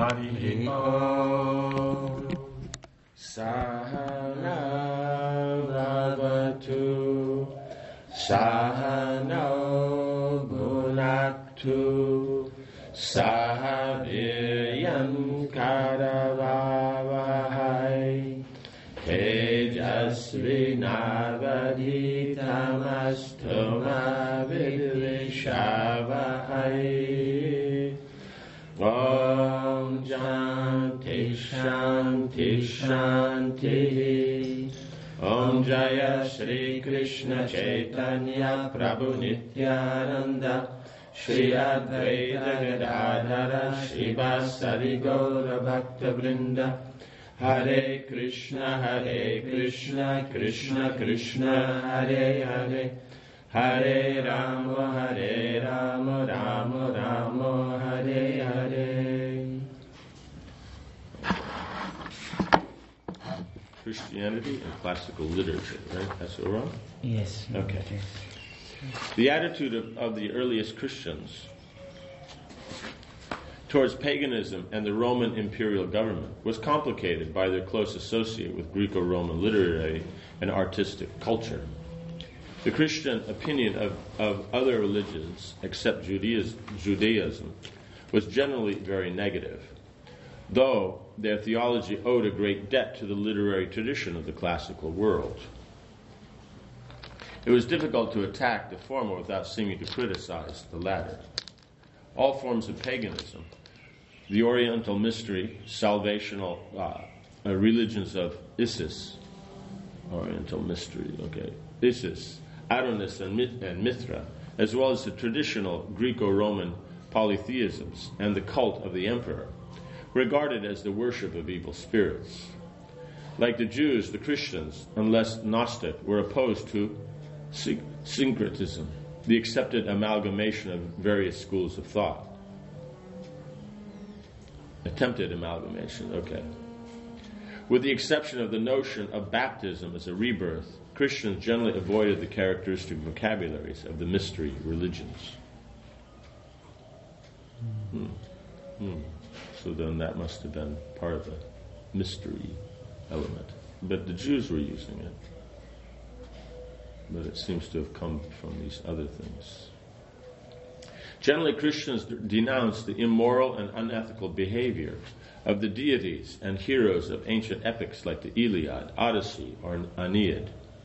Hari Om. Sahana Bhavatu Sahana Bhunaktu Sahaviryam Karavavahai Tejasvinavadhitamastu Vidvishavahai. Om Shanti Shanti Shanti. Om Jaya Shri Krishna Chaitanya Prabhu Nityananda Shri Advaita Gadadhara Shri Vasari Gaura Bhakta Vrinda. Hare Krishna Krishna Krishna Hare Hare, Hare Rama Rama Rama Hare Hare. Christianity and classical literature, right? That's what we're on? Yes. Okay. Yes. The attitude of the earliest Christians towards paganism and the Roman imperial government was complicated by their close association with Greco-Roman literary and artistic culture. The Christian opinion of other religions, except Judaism, was generally very negative, though their theology owed a great debt to the literary tradition of the classical world. It was difficult to attack the former without seeming to criticize the latter. All forms of paganism, the Oriental mystery, salvational religions of Isis, Oriental mystery, okay, Isis, Adonis and Mithra, as well as the traditional Greco-Roman polytheisms and the cult of the emperor, regarded as the worship of evil spirits. Like the Jews, the Christians, unless Gnostic, were opposed to syncretism, the accepted amalgamation of various schools of thought. Attempted amalgamation, okay. With the exception of the notion of baptism as a rebirth, Christians generally avoided the characteristic vocabularies of the mystery religions. So then that must have been part of the mystery element. But the Jews were using it. But it seems to have come from these other things. Generally, Christians denounce the immoral and unethical behavior of the deities and heroes of ancient epics like the Iliad, Odyssey, or Aeneid.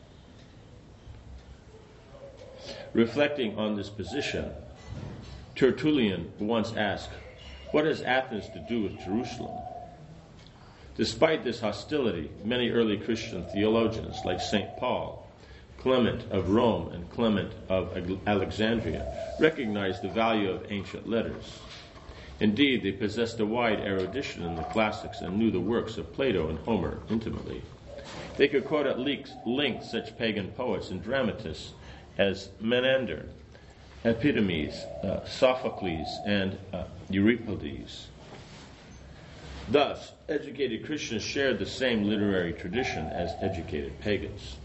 Reflecting on this position, Tertullian once asked, "What has Athens to do with Jerusalem?" Despite this hostility, many early Christian theologians like St. Paul, Clement of Rome, and Clement of Alexandria recognized the value of ancient letters. Indeed, they possessed a wide erudition in the classics and knew the works of Plato and Homer intimately. They could quote at length such pagan poets and dramatists as Menander, Epitomes, Sophocles, and Euripides. Thus, educated Christians shared the same literary tradition as educated pagans.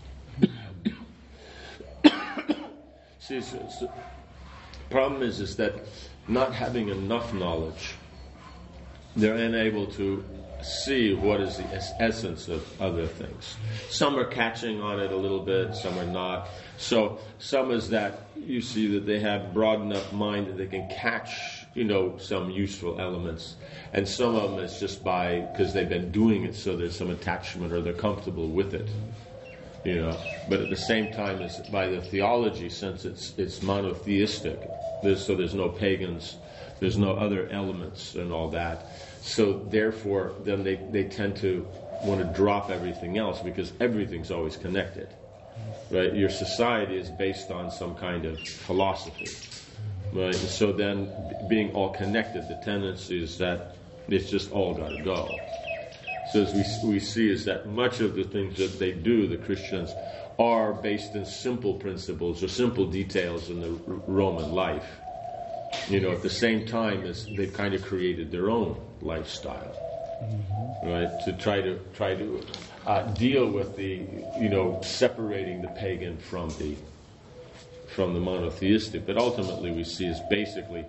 See, the problem is that not having enough knowledge, they're unable to see what is the essence of other things. Some are catching on it a little bit, some are not. So some is that you see that they have broad enough mind that they can catch, some useful elements. And some of them is just because they've been doing it, so there's some attachment or they're comfortable with it. But at the same time, it's by the theology, since it's monotheistic, there's no pagans, there's no other elements and all that. So therefore, then they tend to want to drop everything else because everything's always connected, right? Your society is based on some kind of philosophy, right? And so then, being all connected, the tendency is that it's just all got to go. So as we see is that much of the things that they do, the Christians, are based in simple principles or simple details in the Roman life. At the same time as they've kind of created their own lifestyle, right? To try to deal with the, separating the pagan from the monotheistic. But ultimately we see is basically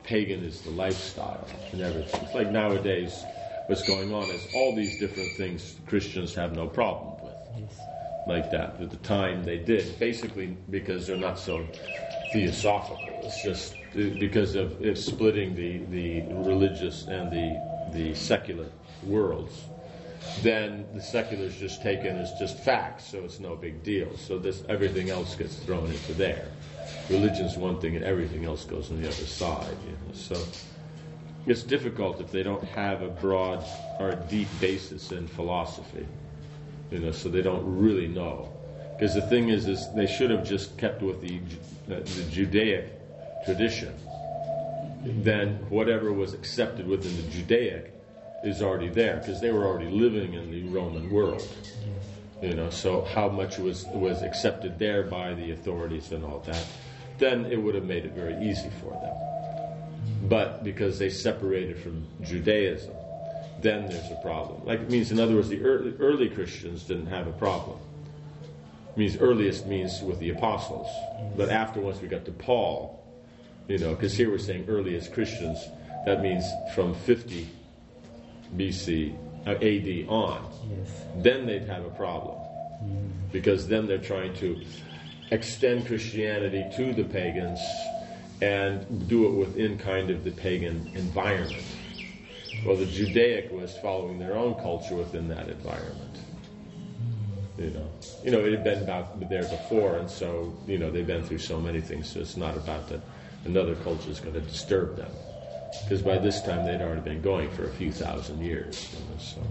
pagan is the lifestyle and everything. It's like nowadays, what's going on is all these different things Christians have no problem with. Yes. Like that. At the time they did, basically because they're not so theosophical. It's just because of it's splitting the religious and the secular worlds. Then the secular is just taken as just facts, so it's no big deal. So this everything else gets thrown into there. Religion's one thing, and everything else goes on the other side. So it's difficult if they don't have a broad or a deep basis in philosophy. So they don't really know. Because the thing is they should have just kept with the Judaic tradition. Then whatever was accepted within the Judaic is already there, because they were already living in the Roman world. So how much was accepted there by the authorities and all that, then it would have made it very easy for them. But because they separated from Judaism, then there's a problem. Like it means, in other words, the early Christians didn't have a problem. It means earliest means with the apostles. But after, once we got to Paul, because here we're saying earliest Christians, that means from 50 BC, AD on. Yes. Then they'd have a problem. Because then they're trying to extend Christianity to the pagans and do it within kind of the pagan environment. Well, the Judaic was following their own culture within that environment. It had been about there before, and so, they've been through so many things, so it's not about that another culture is going to disturb them. Because by this time, they'd already been going for a few thousand years. So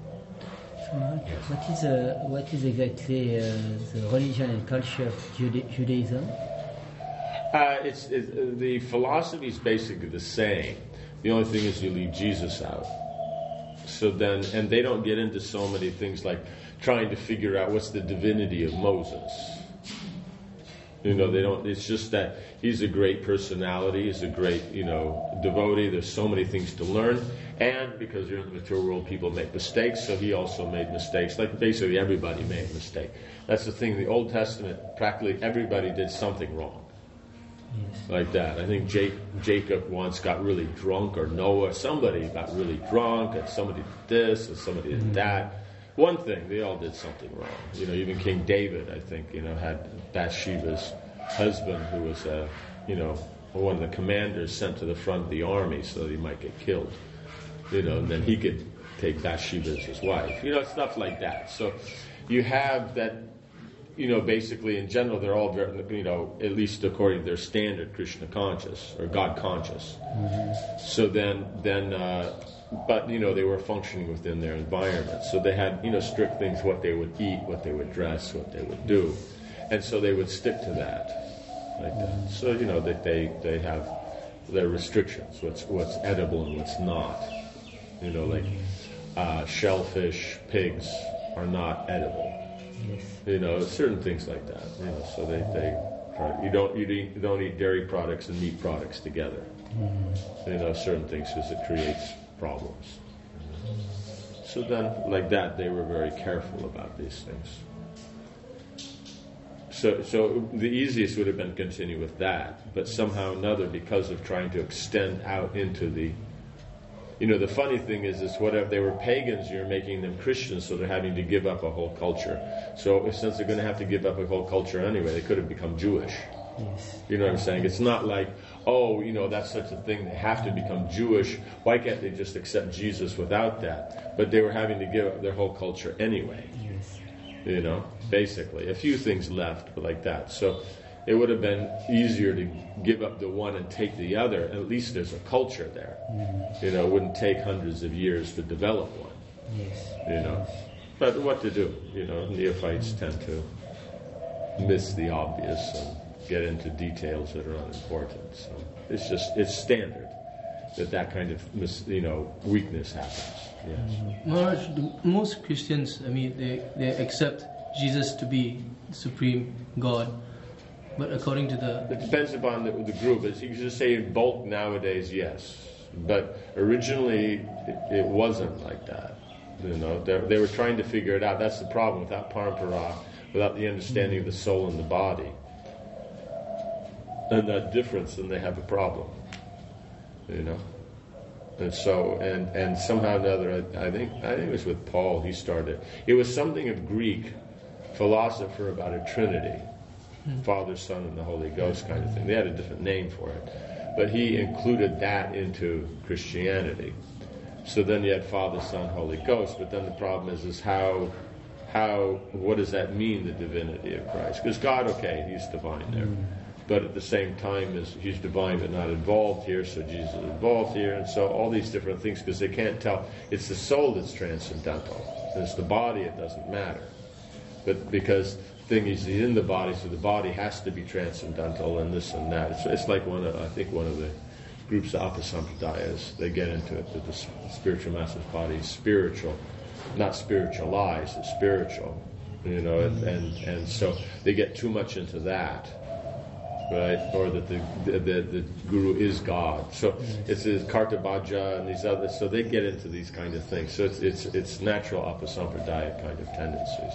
what is exactly the religion and culture of Judaism? The philosophy is basically the same. The only thing is you leave Jesus out. So then, and they don't get into so many things like trying to figure out what's the divinity of Moses. They don't. It's just that he's a great personality. He's a great, devotee. There's so many things to learn, and because you're in the mature world, people make mistakes. So he also made mistakes. Like basically everybody made a mistake. That's the thing. In the Old Testament, practically everybody did something wrong. Yes. Like that. I think Jacob once got really drunk, or Noah, somebody got really drunk, and somebody did this, and somebody did that. One thing, they all did something wrong. Even King David, I think, had Bathsheba's husband, who was, one of the commanders sent to the front of the army so that he might get killed. And then he could take Bathsheba as his wife. Stuff like that. So you have that. Basically in general, they're all very, at least according to their standard, Krishna conscious or God conscious. So then, but they were functioning within their environment. So they had, strict things: what they would eat, what they would dress, what they would do, and so they would stick to that, like that. So that they have their restrictions: what's edible and what's not. Like shellfish, pigs are not edible. Yes. Certain things like that. So they try. You don't eat dairy products and meat products together. Certain things, because it creates problems. So then, like that, they were very careful about these things. So the easiest would have been to continue with that, but somehow or another, because of trying to extend out into the the funny thing is whatever they were pagans, you're making them Christians, so they're having to give up a whole culture. So since they're going to have to give up a whole culture anyway, they could have become Jewish. Yes. You know what I'm saying? It's not like, that's such a thing, they have to become Jewish. Why can't they just accept Jesus without that? But they were having to give up their whole culture anyway. Yes. Basically. A few things left, but like that. So it would have been easier to give up the one and take the other. At least there's a culture there. It wouldn't take hundreds of years to develop one. Yes. But what to do? Neophytes tend to miss the obvious and get into details that are unimportant. So it's standard that kind of weakness happens. Yes. Maharaj, most Christians, they accept Jesus to be supreme God. But according to it depends upon the group. As you can just say in bulk nowadays, yes. But originally, it wasn't like that. They were trying to figure it out. That's the problem. Without parampara, without the understanding of the soul and the body, and that difference, then they have a problem. you know. And so, and somehow or another, I think it was with Paul he started. It was something of Greek philosopher about a Trinity, Father, Son, and the Holy Ghost kind of thing. They had a different name for it, but he included that into Christianity. So then you had Father, Son, Holy Ghost. But then the problem is how what does that mean, the divinity of Christ? Because God, okay, he's divine there. But at the same time, he's divine but not involved here, so Jesus is involved here. And so all these different things, because they can't tell. It's the soul that's transcendental. And it's the body, it doesn't matter. But because the thing is, he's in the body, so the body has to be transcendental and this and that. It's like one of the groups of Apasampradayas, they get into it, that the spiritual master's body is spiritual. Not spiritualized, it's spiritual, you know, and so they get too much into that, right? Or that the guru is God. So it's Kartabhaja and these others. So they get into these kind of things. So it's natural Apasampradaya kind of tendencies.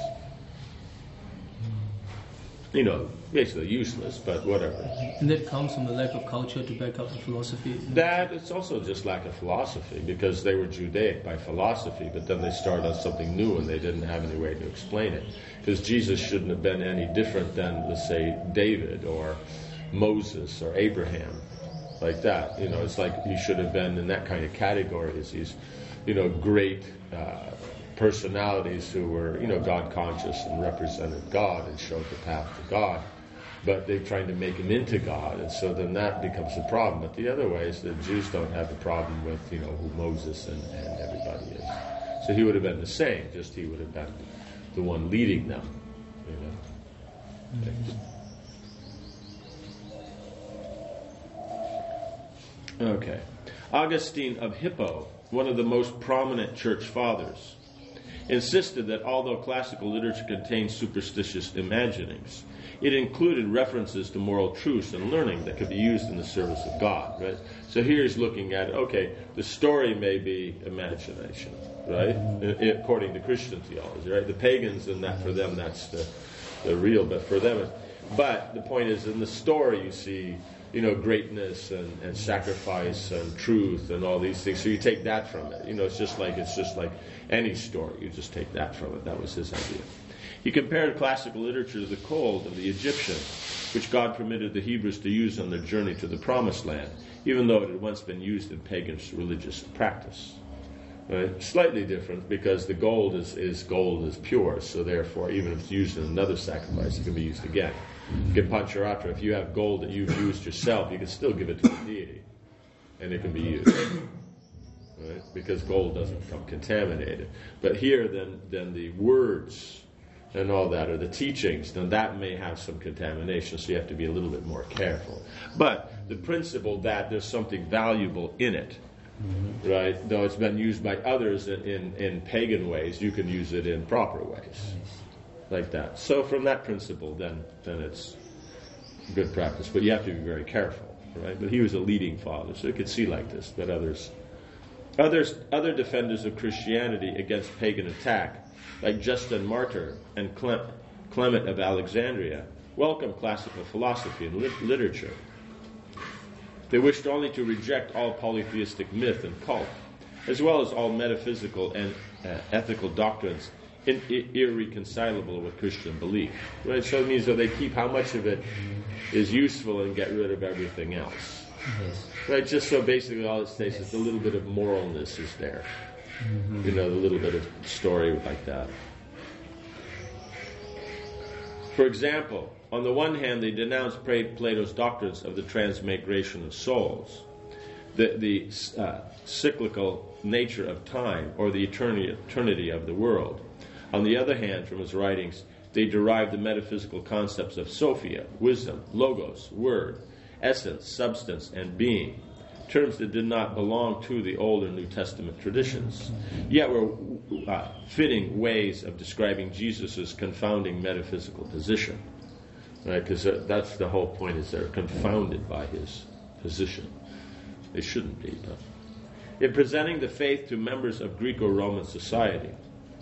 You know, basically useless, but whatever. And that comes from a lack of culture to back up the philosophy. That, it's also just lack of philosophy, because they were Judaic by philosophy, but then they started on something new and they didn't have any way to explain it. Because Jesus shouldn't have been any different than, let's say, David or Moses or Abraham, like that. You know, it's like he should have been in that kind of category as these, you know, great personalities who were, you know, God conscious and represented God and showed the path to God. But they're trying to make him into God, and so then that becomes a problem. But the other way is the Jews don't have a problem with, you know, who Moses and everybody is. So he would have been the same, just he would have been the one leading them, you know. Okay. Augustine of Hippo, one of the most prominent church fathers, insisted that although classical literature contains superstitious imaginings, it included references to moral truths and learning that could be used in the service of God, right? So here he's looking at, okay, the story may be imagination, right? According to Christian theology, right? The pagans, and that for them, that's the real, but for them, but the point is, in the story you see, you know, greatness and sacrifice and truth and all these things. So you take that from it. You know, it's just like any story. You just take that from it. That was his idea. He compared classical literature to the code of the Egyptians, which God permitted the Hebrews to use on their journey to the Promised Land, even though it had once been used in pagan religious practice. Right? Slightly different, because the gold is pure, so therefore, even if it's used in another sacrifice, it can be used again. In Pancharatra, if you have gold that you've used yourself, you can still give it to the deity, and it can be used, right? Because gold doesn't become contaminated. But here, then the words and all that, or the teachings, then that may have some contamination, so you have to be a little bit more careful. But the principle that there's something valuable in it, right? Though it's been used by others in pagan ways, you can use it in proper ways. Like that. So from that principle, then it's good practice. But you have to be very careful, right? But he was a leading father, so you could see like this. But other defenders of Christianity against pagan attack, like Justin Martyr and Clement of Alexandria, welcomed classical philosophy and literature. They wished only to reject all polytheistic myth and cult, as well as all metaphysical and ethical doctrines irreconcilable with Christian belief. Right? So it means that they keep how much of it is useful and get rid of everything else. Yes. Right? Just so basically all it states is a little bit of moralness is there. You know, the little bit of story like that. For example, on the one hand, they denounced Plato's doctrines of the transmigration of souls, the cyclical nature of time, or the eternity of the world. On the other hand, from his writings, they derived the metaphysical concepts of Sophia, wisdom, logos, word, essence, substance, and being, terms that did not belong to the Old or New Testament traditions, yet were fitting ways of describing Jesus' confounding metaphysical position. Right? Because that's the whole point, is they're confounded by his position. They shouldn't be, but in presenting the faith to members of Greco-Roman society,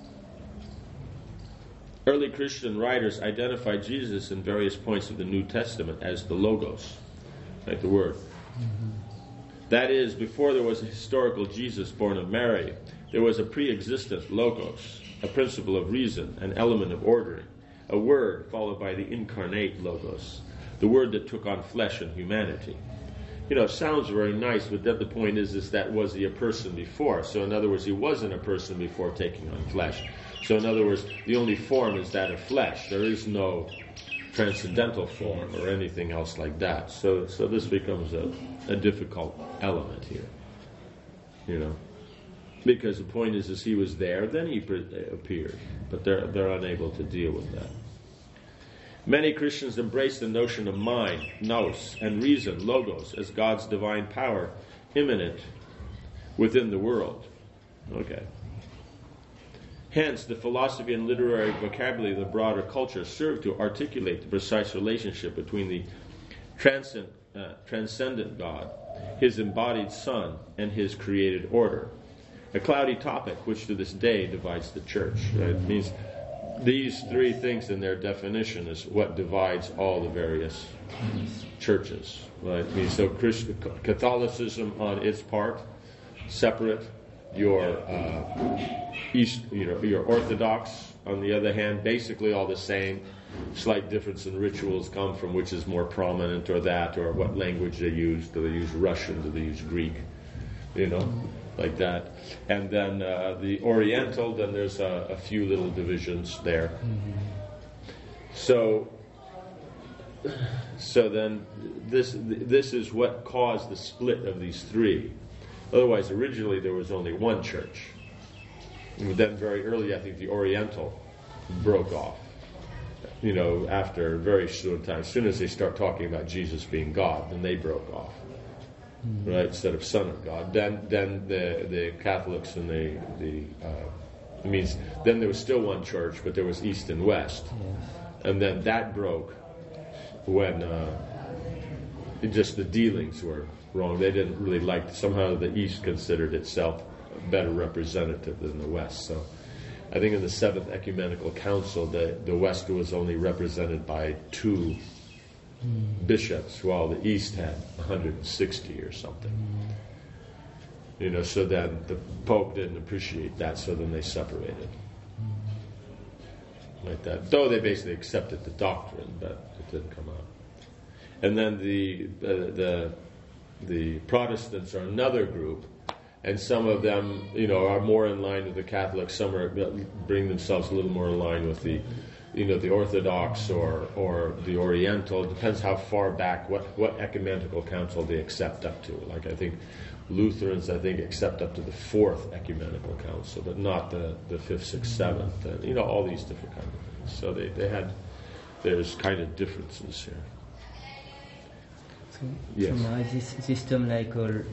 early Christian writers identified Jesus in various points of the New Testament as the Logos, like the Word. That is, before there was a historical Jesus born of Mary, there was a pre-existent logos, a principle of reason, an element of ordering, a word followed by the incarnate logos, the word that took on flesh and humanity. It sounds very nice, but then the point is that was he a person before? So in other words, he wasn't a person before taking on flesh. So in other words, the only form is that of flesh. There is no transcendental form or anything else like that. So this becomes a difficult element here. Because the point is he was there, then he appeared. But they're unable to deal with that. Many Christians embrace the notion of mind, nous, and reason, logos, as God's divine power, immanent within the world. Okay. Hence, the philosophy and literary vocabulary of the broader culture serve to articulate the precise relationship between the transcendent God, his embodied Son, and his created order. A cloudy topic which to this day divides the church. Right? It means these three things in their definition is what divides all the various churches. Right? It means so Catholicism on its part, separate. Your your Orthodox, on the other hand, basically all the same. Slight difference in rituals come from which is more prominent, or that, or what language they use. Do they use Russian? Do they use Greek? Like that. And then the Oriental, then there's a few little divisions there. So then this is what caused the split of these three. Otherwise, originally there was only one church. And then very early, I think the Oriental broke off. After a very short time. As soon as they start talking about Jesus being God, then they broke off. Right, instead of Son of God. Then the Catholics and it means then there was still one church, but there was East and West. And then that broke when just the dealings were wrong. They didn't really like, somehow the East considered itself a better representative than the West. So I think in the Seventh Ecumenical Council, the West was only represented by 2 bishops, while the East had 160 or something. So then the Pope didn't appreciate that, so then they separated. Like that. Though they basically accepted the doctrine, but it didn't come out. And then the Protestants are another group, and some of them, are more in line with the Catholics. Some bring themselves a little more in line with the Orthodox or the Oriental. It depends how far back, what ecumenical council they accept up to. Like I think Lutherans, accept up to the 4th ecumenical council, but not the 5th, 6th, 7th. And, all these different kind of things. So there's kind of differences here. So now this system like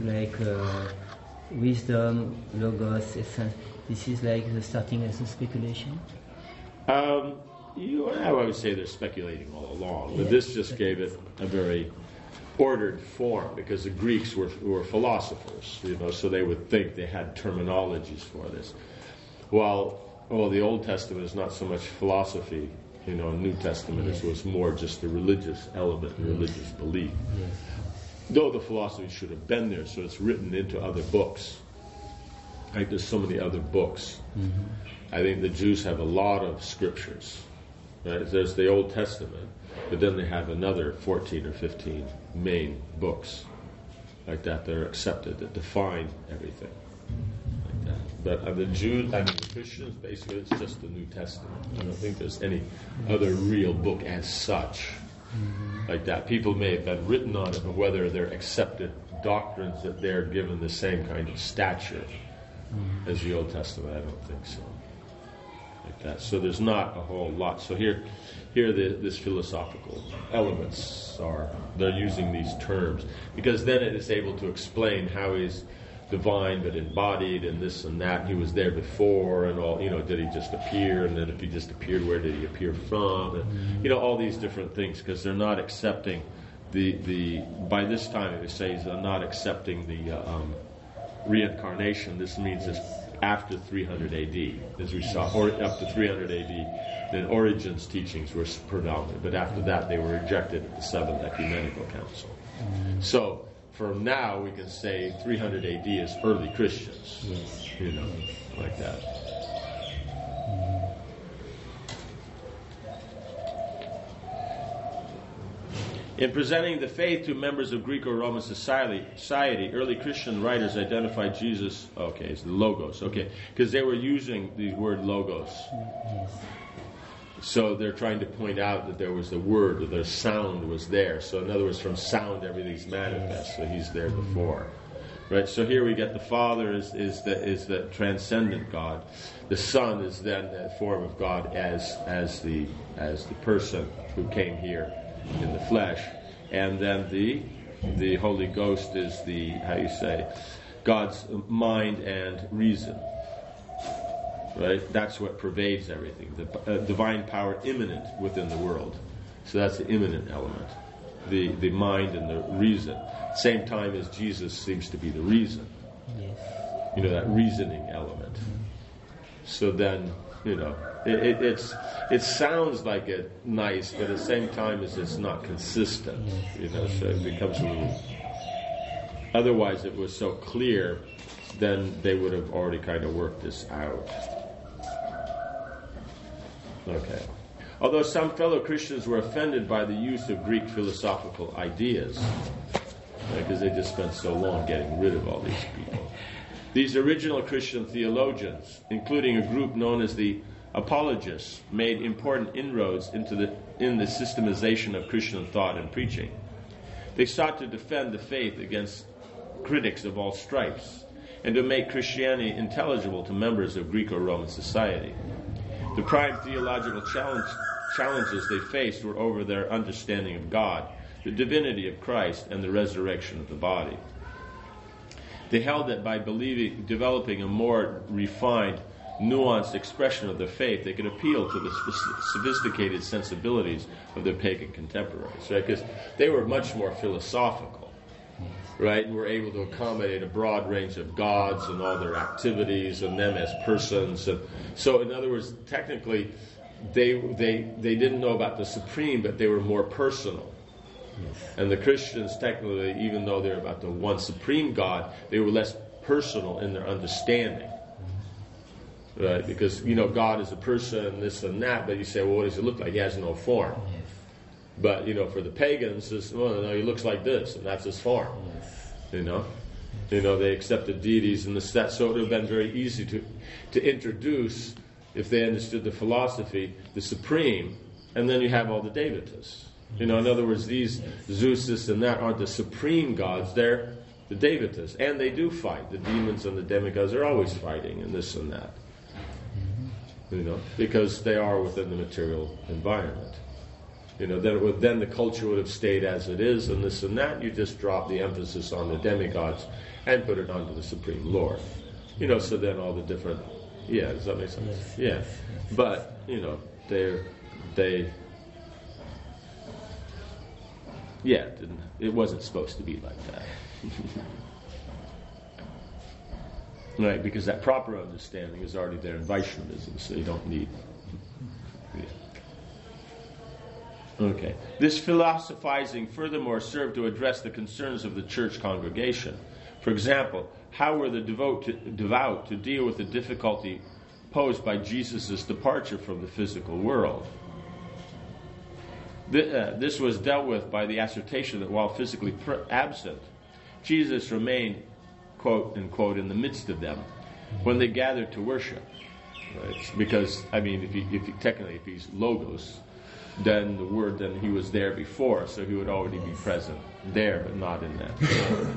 wisdom, logos, essence, this is like the starting as a speculation? I would say they're speculating all along, but this just gave it a very ordered form, because the Greeks were philosophers, so they would think they had terminologies for this. While the Old Testament is not so much philosophy, New Testament was more just the religious element, religious belief. Yes. Though the philosophy should have been there, so it's written into other books. Like there's so many other books. I think the Jews have a lot of scriptures. Right? There's the Old Testament, but then they have another 14 or 15 main books like that. They're accepted that define everything like that. But the Jews, the Christians, basically it's just the New Testament. I don't think there's any other real book as such like that. People may have been written on it, but whether they're accepted doctrines that they're given the same kind of stature as the Old Testament, I don't think so. Like that. So there's not a whole lot. So here this philosophical elements they're using these terms, because then it is able to explain how he's divine but embodied and this and that. He was there before and all, did he just appear? And then if he just appeared, where did he appear from? And, all these different things, because they're not accepting by this time they say they're not accepting the reincarnation. This means it's after 300 AD, as we saw, or up to 300 AD, then Origen's teachings were predominant. But after that, they were rejected at the Seventh Ecumenical Council. So for now, we can say 300 AD is early Christians. Yes. You know, like that. In presenting the faith to members of Greco-Roman society, early Christian writers identified Jesus, okay, it's the logos, okay, because they were using the word logos. Yes. So they're trying to point out that there was the word, or the sound was there. So in other words, from sound, everything's manifest. So he's there before. Right, so here we get the Father is the transcendent God. The Son is then the form of God as the person who came here in the flesh, and then the Holy Ghost is the, how you say, God's mind and reason. Right, that's what pervades everything. The divine power immanent within the world. So that's the immanent element, the mind and the reason. Same time as Jesus seems to be the reason. Yes. You know, that reasoning element. So then, you know, it sounds like it nice, but at the same time it's not consistent. You know, so it becomes a little. Otherwise, it was so clear, then they would have already kind of worked this out. Okay. Although some fellow Christians were offended by the use of Greek philosophical ideas, because they just spent so long getting rid of all these people. These original Christian theologians, including a group known as the Apologists, made important inroads in the systemization of Christian thought and preaching. They sought to defend the faith against critics of all stripes, and to make Christianity intelligible to members of Greco-Roman society. The prime theological challenges they faced were over their understanding of God, the divinity of Christ, and the resurrection of the body. They held that by developing a more refined, nuanced expression of their faith, they could appeal to the sophisticated sensibilities of their pagan contemporaries, right? Because they were much more philosophical, right? And were able to accommodate a broad range of gods and all their activities and them as persons. And so, in other words, technically, they didn't know about the supreme, but they were more personal. Yes. And the Christians, technically, even though they're about the one supreme God, they were less personal in their understanding. Right? Because, you know, God is a person, this and that, but you say, well, what does he look like? He has no form. Yes. But, you know, for the pagans, it's, well, no, he looks like this, and that's his form. Yes. You know? You know, they accepted deities and this, that, so it would have been very easy to introduce, if they understood the philosophy, the supreme, and then you have all the Devatas. You know, in other words, these Zeus and that aren't the supreme gods, they're the Devatas. And they do fight. The demons and the demigods are always fighting and this and that. You know, because they are within the material environment. You know, then the culture would have stayed as it is and this and that. You just drop the emphasis on the demigods and put it onto the Supreme Lord. You know, so then all the different... Yeah, does that make sense? Yes. Yeah. But, you know, it wasn't supposed to be like that. Right, because that proper understanding is already there in Vaishnavism, so you don't need... Yeah. Okay. This philosophizing furthermore served to address the concerns of the church congregation. For example, how were the devout to deal with the difficulty posed by Jesus' departure from the physical world? This was dealt with by the assertion that while physically absent, Jesus remained, quote unquote, in the midst of them when they gathered to worship. Right? Because, I mean, if he's logos, then the word, then he was there before, so he would already be present there, but not in that.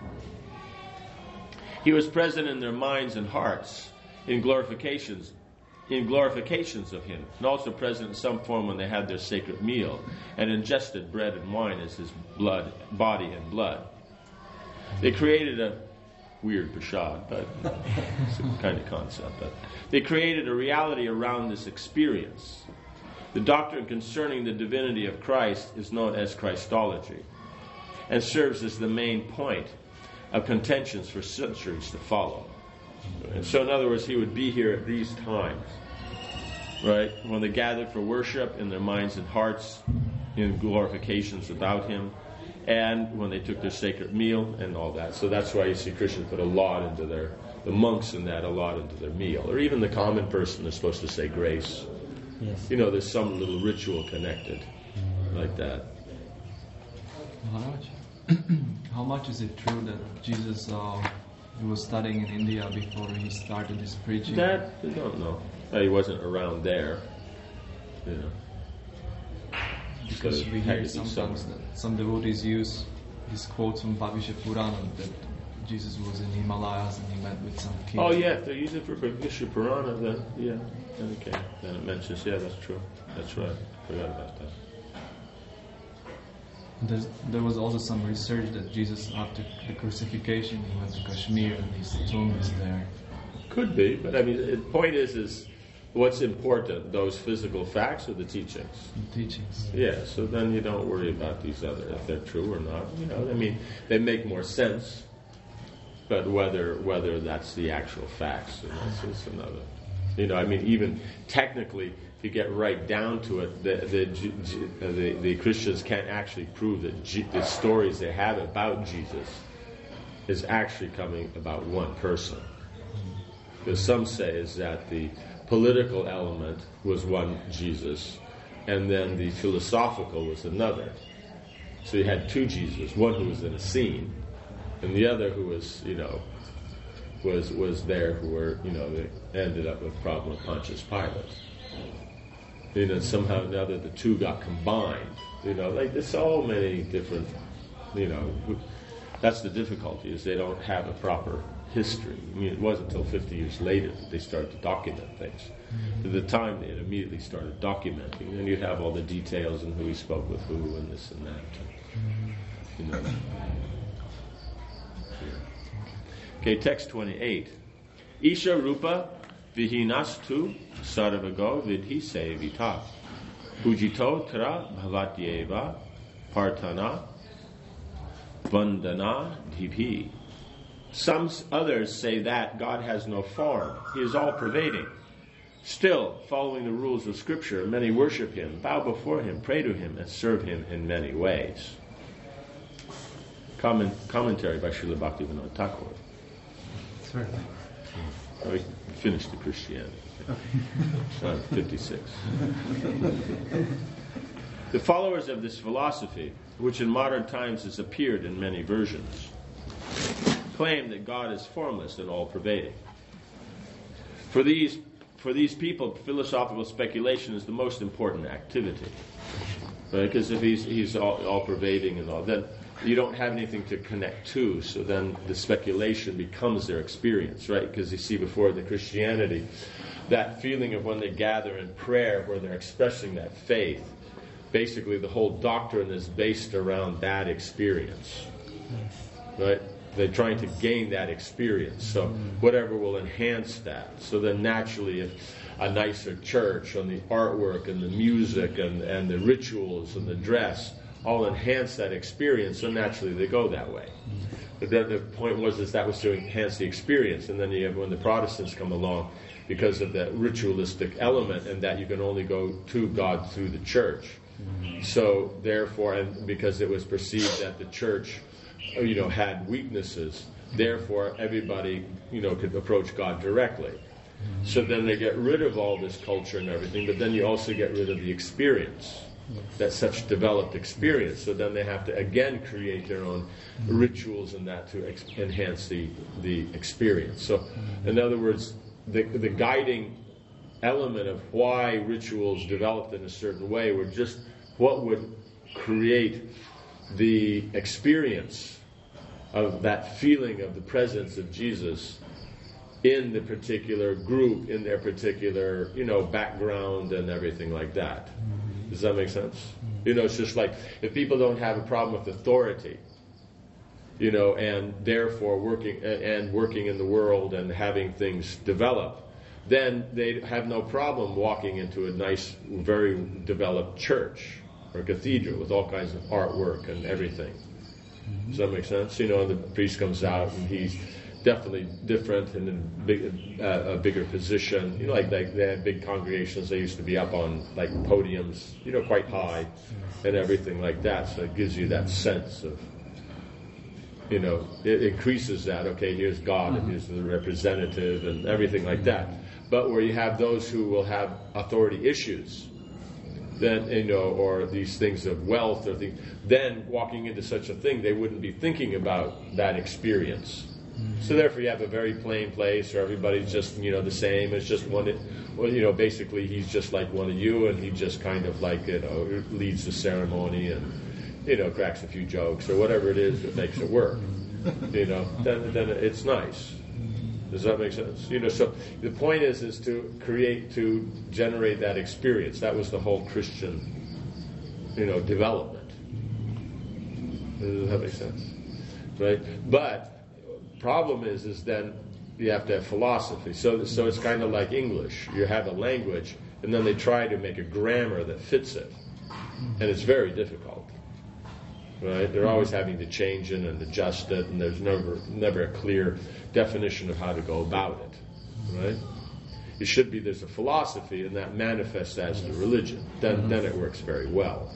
He was present in their minds and hearts in glorifications of him, and also present in some form when they had their sacred meal and ingested bread and wine as his body and blood. They created a weird prashad, but it's a kind of concept. But they created a reality around this experience. The doctrine concerning the divinity of Christ is known as Christology and serves as the main point of contentions for centuries to follow. And so, in other words, he would be here at these times, right? When they gathered for worship in their minds and hearts, in glorifications about him, and when they took their sacred meal and all that. So that's why you see Christians put a lot into the monks in that, a lot into their meal. Or even the common person, they're supposed to say grace. Yes. You know, there's some little ritual connected like that. How much is it true that Jesus he was studying in India before he started his preaching? That, I don't know. He wasn't around there, you know. Because So we it had hear to be sometimes somewhere. that some devotees use this quote from Bhavishya Purana that Jesus was in Himalayas and he met with some king. Oh yeah, if they use it for Bhavishya Purana, then yeah, then okay. Then it mentions, yeah, that's true. That's right. Forgot about that. There was also some research that Jesus, after the crucifixion, he went to Kashmir and his tomb is there. Could be, but I mean, the point is what's important, those physical facts or the teachings? The teachings. Yeah, so then you don't worry about these other, if they're true or not. You know, I mean, they make more sense, but whether that's the actual facts, and that's another. You know, I mean, even technically, if you get right down to it, the Christians can't actually prove that the stories they have about Jesus is actually coming about one person. Because some say is that the political element was one Jesus, and then the philosophical was another. So you had two Jesus, one who was in a scene, and the other who was, you know, was there, who were, you know, they ended up with a problem with Pontius Pilate. You know, somehow or another the two got combined. You know, like there's so many different, you know, that's the difficulty, is they don't have a proper history. I mean, it wasn't until 50 years later that they started to document things. At the time, they had immediately started documenting, and you'd have all the details and who he spoke with who and this and that. You know. Okay, text 28. Isha Rupa Vihinastu Sarvago Vidhi Sevita Pujito Tra Bhavatyeva Partana Vandana Dhibhi. Some others say that God has no form. He is all-pervading. Still, following the rules of Scripture, many worship Him, bow before Him, pray to Him, and serve Him in many ways. Commentary by Srila Bhaktivinoda Thakur. Certainly. We finished the Christianity. 56. The followers of this philosophy, which in modern times has appeared in many versions, claim that God is formless and all-pervading. For these people, philosophical speculation is the most important activity. Right? Because if he's all-pervading and all, then you don't have anything to connect to, so then the speculation becomes their experience, right? Because you see before the Christianity, that feeling of when they gather in prayer, where they're expressing that faith, basically the whole doctrine is based around that experience, right? They're trying to gain that experience, so whatever will enhance that. So then naturally, if a nicer church and the artwork and the music and the rituals and the dress all enhance that experience, so naturally they go that way. But then the point was that was to enhance the experience, and then you have, when the Protestants come along, because of that ritualistic element, and that you can only go to God through the church. So therefore, and because it was perceived that the church, you know, had weaknesses, therefore everybody, you know, could approach God directly. So then they get rid of all this culture and everything, but then you also get rid of the experience. That's such developed experience. So then they have to again create their own rituals and that to enhance the experience. So in other words, the guiding element of why rituals developed in a certain way were just what would create the experience of that feeling of the presence of Jesus in the particular group, in their particular, you know, background and everything like that. Does that make sense? You know, it's just like if people don't have a problem with authority, you know, and therefore working in the world and having things develop, then they have no problem walking into a nice, very developed church or cathedral with all kinds of artwork and everything. Does that make sense? You know, the priest comes out and he's definitely different and in a bigger position. You know, like they had big congregations. They used to be up on like podiums, you know, quite high, and everything like that. So it gives you that sense of, you know, it increases that. Okay, here's God and here's the representative and everything like that. But where you have those who will have authority issues, then, you know, or these things of wealth or things, then walking into such a thing, they wouldn't be thinking about that experience. So therefore you have a very plain place where everybody's just, you know, the same. It's just one, well, you know, basically he's just like one of you, and he just kind of like, you know, leads the ceremony and, you know, cracks a few jokes or whatever it is that makes it work. You know, then it's nice. Does that make sense? You know, so the point is to generate that experience. That was the whole Christian, you know, development. Does that make sense? Right? But problem is then you have to have philosophy. So it's kind of like English. You have a language, and then they try to make a grammar that fits it, and it's very difficult. Right? They're always having to change it and adjust it, and there's never a clear definition of how to go about it. Right? It should be there's a philosophy, and that manifests as the religion. Then it works very well.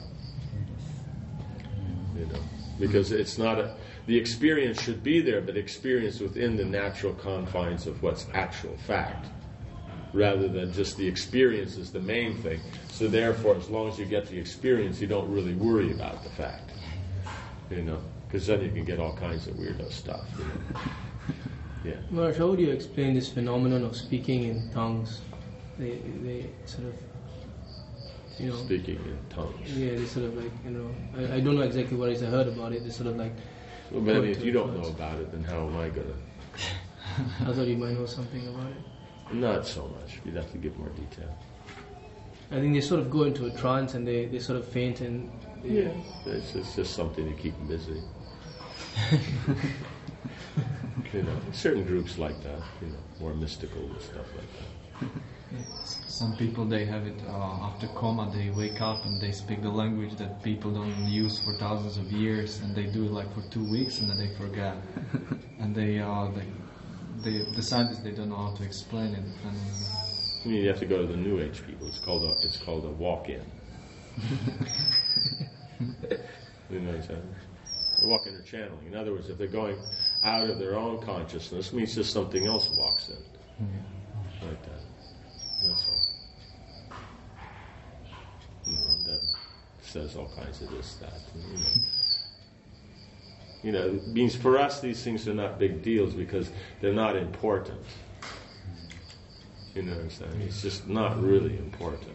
You know, because it's not the experience should be there, but experience within the natural confines of what's actual fact, rather than just the experience is the main thing. So therefore, as long as you get the experience, you don't really worry about the fact. You know, because then you can get all kinds of weirdo stuff. You know? Yeah. Well, how would you explain this phenomenon of speaking in tongues? They sort of, you know, speaking in tongues. Yeah, they sort of like, you know, I don't know exactly what it is. I heard about it. They sort of like. Well, but I mean, if you don't know about it, then how am I gonna? I thought you might know something about it. Not so much. You'd have to give more detail. I think they sort of go into a trance and they sort of faint and. Yeah, it's just something to keep them busy. You know, certain groups like that, you know, more mystical and stuff like that. Some people, they have it after coma, they wake up and they speak the language that people don't use for thousands of years, and they do it like for 2 weeks and then they forget. And the scientists, they don't know how to explain it. And I mean, you have to go to the New Age people. It's called a walk-in. You know what I'm saying? Walk-in or channeling. In other words, if they're going out of their own consciousness, it means just something else walks in. Like that. That's all. You know, that says all kinds of this, that. You know, it means for us these things are not big deals because they're not important. You know what I'm saying? It's just not really important.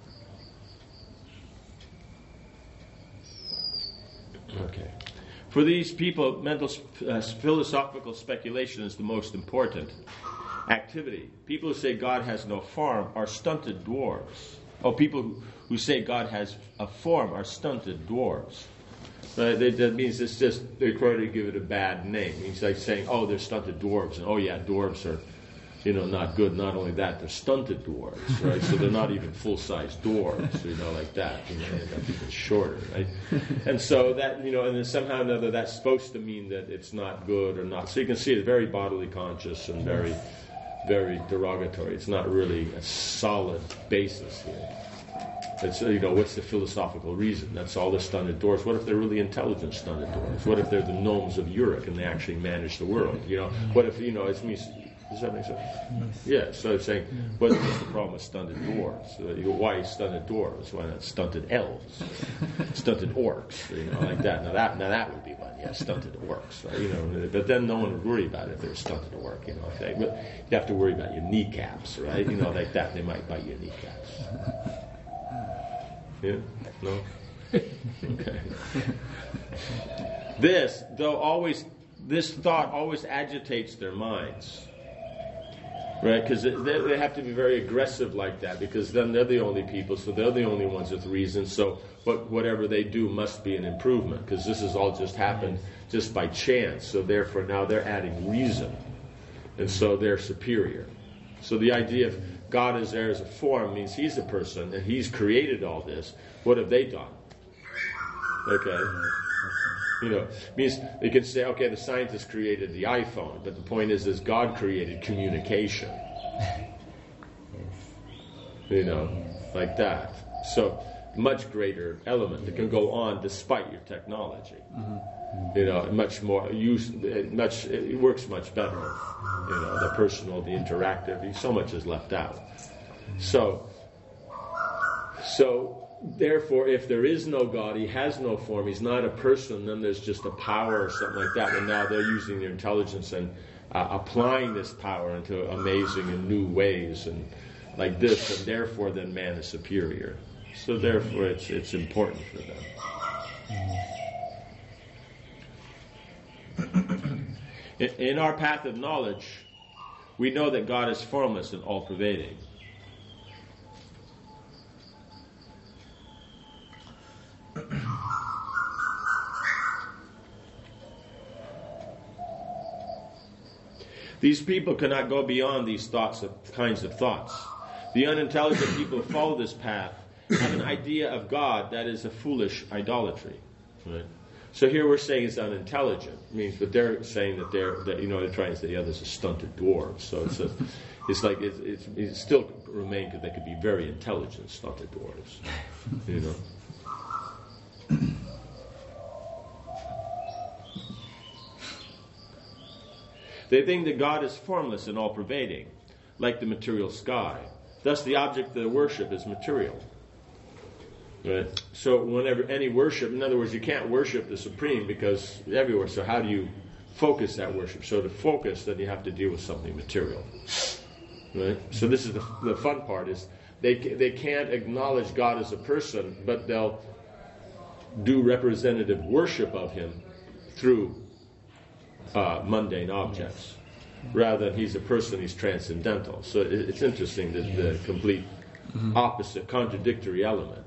Okay. For these people, philosophical speculation is the most important activity. People who say God has no form are stunted dwarves. Oh, people who say God has a form are stunted dwarves. That means it's just, they're trying to give it a bad name. It's like saying, oh, they're stunted dwarves. And, oh, yeah, dwarves are, you know, not good. Not only that, they're stunted dwarves, right? So they're not even full-size dwarves, you know, like that. You know, they end up even shorter, right? And so that, you know, and then somehow or another that's supposed to mean that it's not good or not. So you can see it's very bodily conscious and very, very derogatory. It's not really a solid basis here. It's, you know, what's the philosophical reason? That's all the stunted dwarves. What if they're really intelligent stunted dwarves? What if they're the gnomes of Uruk and they actually manage the world? You know, what if, you know, it means... Does that make sense? Yeah, so it's saying, what's the problem with stunted dwarves? Why stunted dwarves? Why not stunted elves? Stunted orcs, you know, like that. Now that would be one, yeah, stunted orcs, right? You know, but then no one would worry about it if they're stunted orc, you know. But you have to worry about your kneecaps, right? You know, like that, they might bite your kneecaps. Yeah? No? Okay. This thought always agitates their minds. Right, because they have to be very aggressive like that, because then they're the only people, so they're the only ones with reason. So whatever they do must be an improvement, because this has all just happened just by chance. So therefore now they're adding reason, and so they're superior. So the idea of God is there as a form means He's a person, and He's created all this. What have they done? Okay. Means they can say, okay, the scientists created the iPhone, but the point is God created communication. Like that. So much greater element that can go on despite your technology. Much more it works much better. The personal, the interactive, so much is left out. So therefore, if there is no God, he has no form, he's not a person, then there's just a power or something like that. And now they're using their intelligence and applying this power into amazing and new ways and like this, and therefore then man is superior. So therefore it's important for them. In our path of knowledge, we know that God is formless and all-pervading. These people cannot go beyond these kinds of thoughts. The unintelligent people who follow this path have an idea of God that is a foolish idolatry. Right? So here we're saying it's unintelligent. But they're saying that they're trying to say the others are stunted dwarves. So it still remains that they could be very intelligent stunted dwarves. They think that God is formless and all-pervading, like the material sky. Thus, the object of their worship is material. Right? So, whenever any worship, in other words, you can't worship the Supreme because everywhere. So, how do you focus that worship? So, to focus, then you have to deal with something material. Right? So, this is the fun part: is they can't acknowledge God as a person, but they'll do representative worship of Him through mundane objects. Rather than he's a person, he's transcendental. So it's interesting that the complete opposite, contradictory element.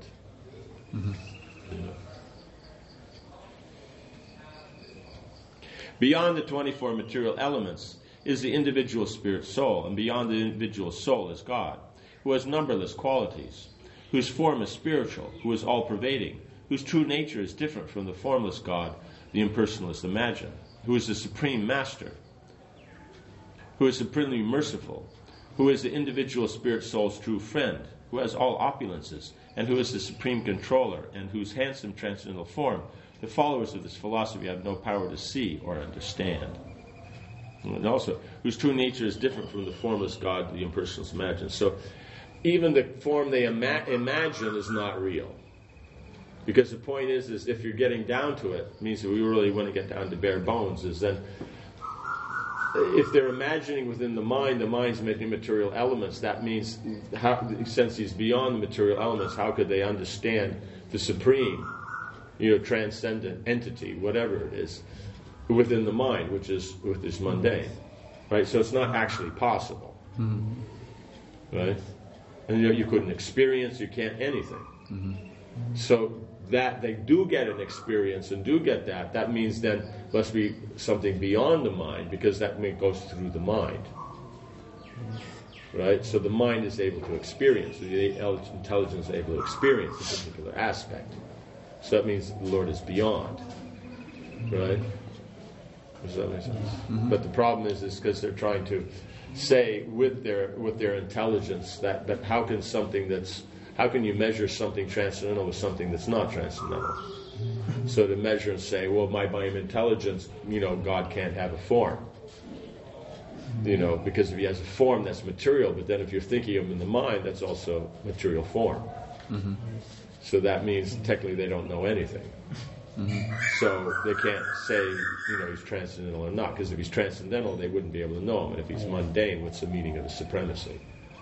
Beyond the 24 material elements is the individual spirit soul, and beyond the individual soul is God, who has numberless qualities, whose form is spiritual, who is all-pervading, whose true nature is different from the formless God the impersonalists imagine, who is the supreme master, who is supremely merciful, who is the individual spirit soul's true friend, who has all opulences, and who is the supreme controller, and whose handsome transcendental form the followers of this philosophy have no power to see or understand. And also, whose true nature is different from the formless God the impersonalists imagine. So, even the form they imagine is not real. Because the point is if you're getting down to it, means that we really want to get down to bare bones, is then if they're imagining within the mind's making material elements, that means, since he's beyond the material elements, how could they understand the supreme, transcendent entity, whatever it is, within the mind, which is mundane, right? So it's not actually possible, right? And you couldn't experience, you can't anything. So that they do get an experience and do get that means then must be something beyond the mind, because that goes through the mind. Right? So the mind is able to experience, the intelligence is able to experience a particular aspect. So that means the Lord is beyond. Right? Does that make sense? But the problem is because they're trying to say with their intelligence that how can you measure something transcendental with something that's not transcendental? So to measure and say, well, by intelligence, God can't have a form. Because if he has a form, that's material. But then if you're thinking of him in the mind, that's also material form. So that means technically they don't know anything. So they can't say, he's transcendental or not. Because if he's transcendental, they wouldn't be able to know him. And if he's mundane, what's the meaning of the supremacy?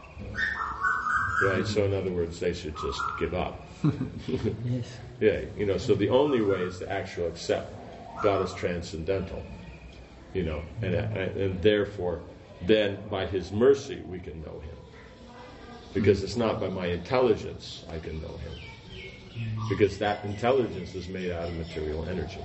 Right, so in other words, they should just give up. Yes. Yeah, so the only way is to actually accept God as transcendental, and therefore, then by His mercy we can know Him. Because it's not by my intelligence I can know Him. Because that intelligence is made out of material energy.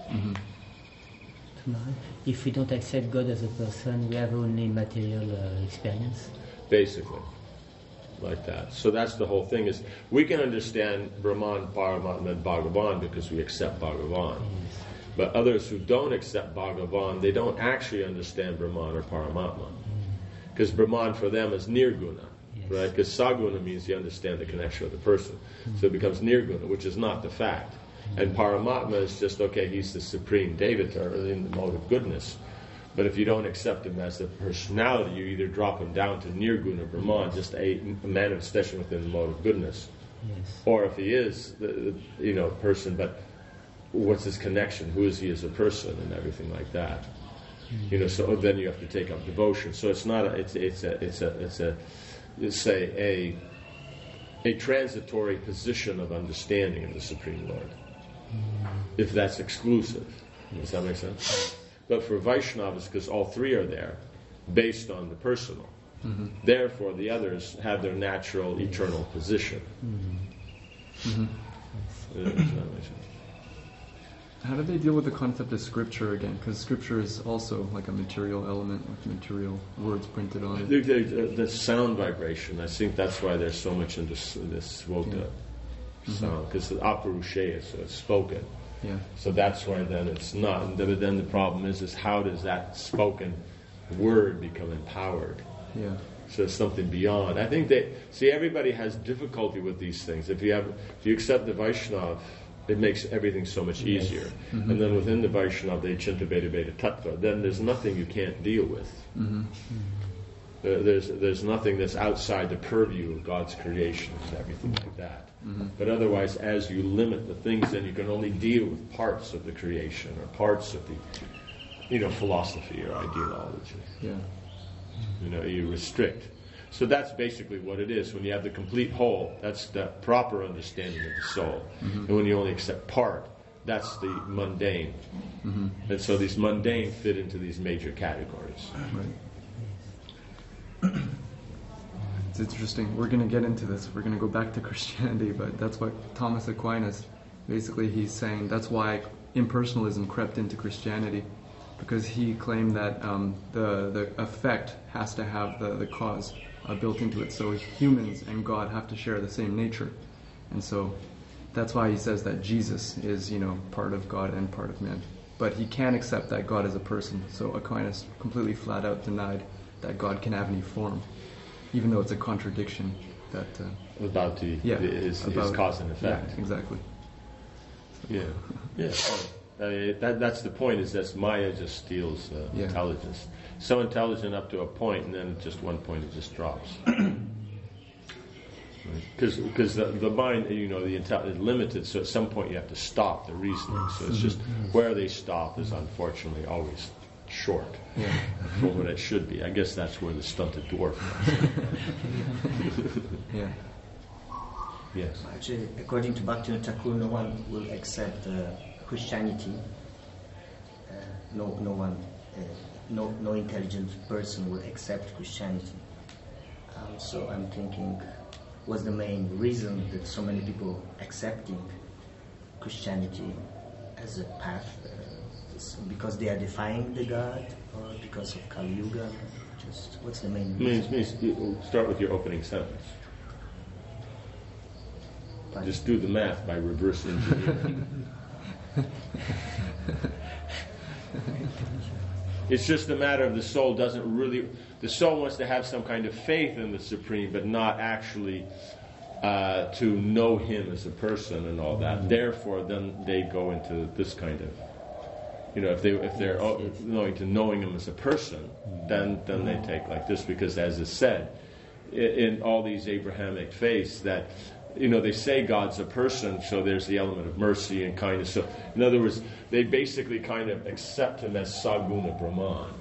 If we don't accept God as a person, we have only material experience. Basically. Like that. So that's the whole thing, is we can understand Brahman, Paramatma, and Bhagavan because we accept Bhagavan. But others who don't accept Bhagavan, they don't actually understand Brahman or Paramatma. Because Brahman for them is Nirguna, right? Because Saguna means you understand the connection with the person. So it becomes Nirguna, which is not the fact. And Paramatma is just, okay, he's the supreme Devata, or in the mode of goodness. But if you don't accept him as the personality, you either drop him down to Nirguna Brahman, just a manifestation within the mode of goodness. Or if he is the person, but what's his connection? Who is he as a person, and everything like that? So then you have to take up devotion. So it's not a transitory position of understanding of the Supreme Lord, if that's exclusive. Does that make sense? But for Vaishnavas, because all three are there, based on the personal. Therefore, the others have their natural, eternal position. Does that make sense? How do they deal with the concept of scripture again? Because scripture is also like a material element with material words printed on it. The sound vibration, I think that's why there's so much in this Svota sound, because it's aparusheya, so it's spoken. Yeah. So that's why then it's not. But then the problem is how does that spoken word become empowered? Yeah. So it's something beyond. I think everybody has difficulty with these things. If you accept the Vaishnava, it makes everything so much easier. And then within the Vaishnava, they Chinta Veda Veda Tattva. Then there's nothing you can't deal with. There's nothing that's outside the purview of God's creation and everything like that. But otherwise, as you limit the things, then you can only deal with parts of the creation or parts of the, philosophy or ideology. Yeah. You restrict. So that's basically what it is. When you have the complete whole, that's the proper understanding of the soul. And when you only accept part, that's the mundane. And so these mundane fit into these major categories. Right. It's interesting. We're going to get into this. We're going to go back to Christianity, but that's what Thomas Aquinas, basically he's saying that's why impersonalism crept into Christianity, because he claimed that the effect has to have the cause built into it. So humans and God have to share the same nature. And so that's why he says that Jesus is, part of God and part of man. But he can't accept that God is a person. So Aquinas completely flat out denied that God can have any form, even though it's a contradiction that... about his cause and effect. Yeah, exactly. Yeah. That's the point, is that Maya just steals intelligence. So intelligent up to a point, and then at just one point it just drops. Because the mind, the intelligence is limited, so at some point you have to stop the reasoning. So it's just where they stop is unfortunately always short from what it should be. I guess that's where the stunted dwarf comes. Yes. Actually, according to Bhaktivinoda Thakur, no one will accept Christianity. No one, no intelligent person will accept Christianity. So I'm thinking, what's the main reason that so many people accepting Christianity as a path? Because they are defying the God, or because of Kali Yuga? Just what's the main reason? Start with your opening sentence. Just do the math by reverse engineering. It's just a matter of the soul the soul wants to have some kind of faith in the Supreme, but not actually to know Him as a person and all that. Therefore, then they go into this kind of, if they're going to knowing Him as a person, then they take like this, because as is said in all these Abrahamic faiths that, they say God's a person, so there's the element of mercy and kindness. So, in other words, they basically kind of accept Him as Saguna Brahman.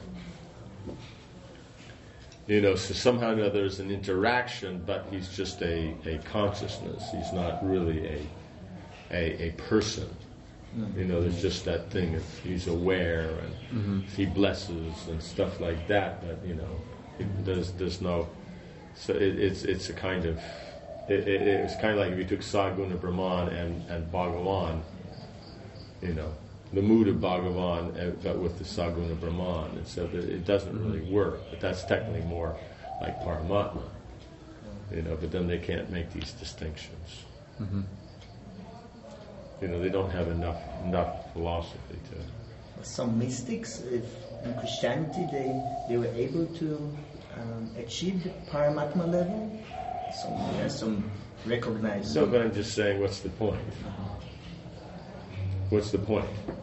So somehow or another there's an interaction, but He's just a consciousness. He's not really a person. There's just that thing of He's aware and He blesses and stuff like that, but, there's no... So it's a kind of... It's kind of like if you took Saguna Brahman and Bhagavan, the mood of Bhagavan, but with the Saguna Brahman. And so it doesn't really work. But that's technically more like Paramatma. But then they can't make these distinctions. They don't have enough philosophy to. Some mystics, if in Christianity they were able to achieve the Paramatma level. Some recognized. So, but I'm just saying, what's the point? What's the point?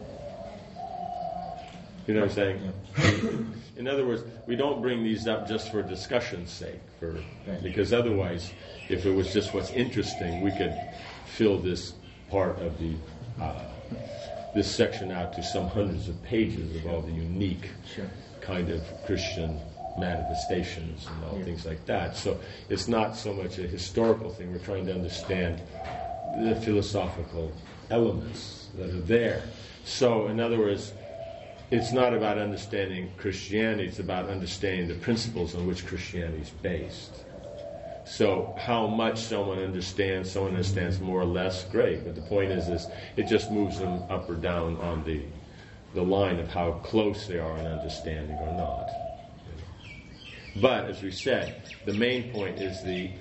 You know what I'm saying? In other words, we don't bring these up just for discussion's sake, because otherwise, if it was just what's interesting, we could fill this part of the this section out to some hundreds of pages of all the unique kind of Christian manifestations and all things like that. So it's not so much a historical thing. We're trying to understand the philosophical elements that are there. So, in other words, it's not about understanding Christianity, it's about understanding the principles on which Christianity is based. So how much someone understands more or less, great. But the point is it just moves them up or down on the line of how close they are in understanding or not. But as we said, the main point is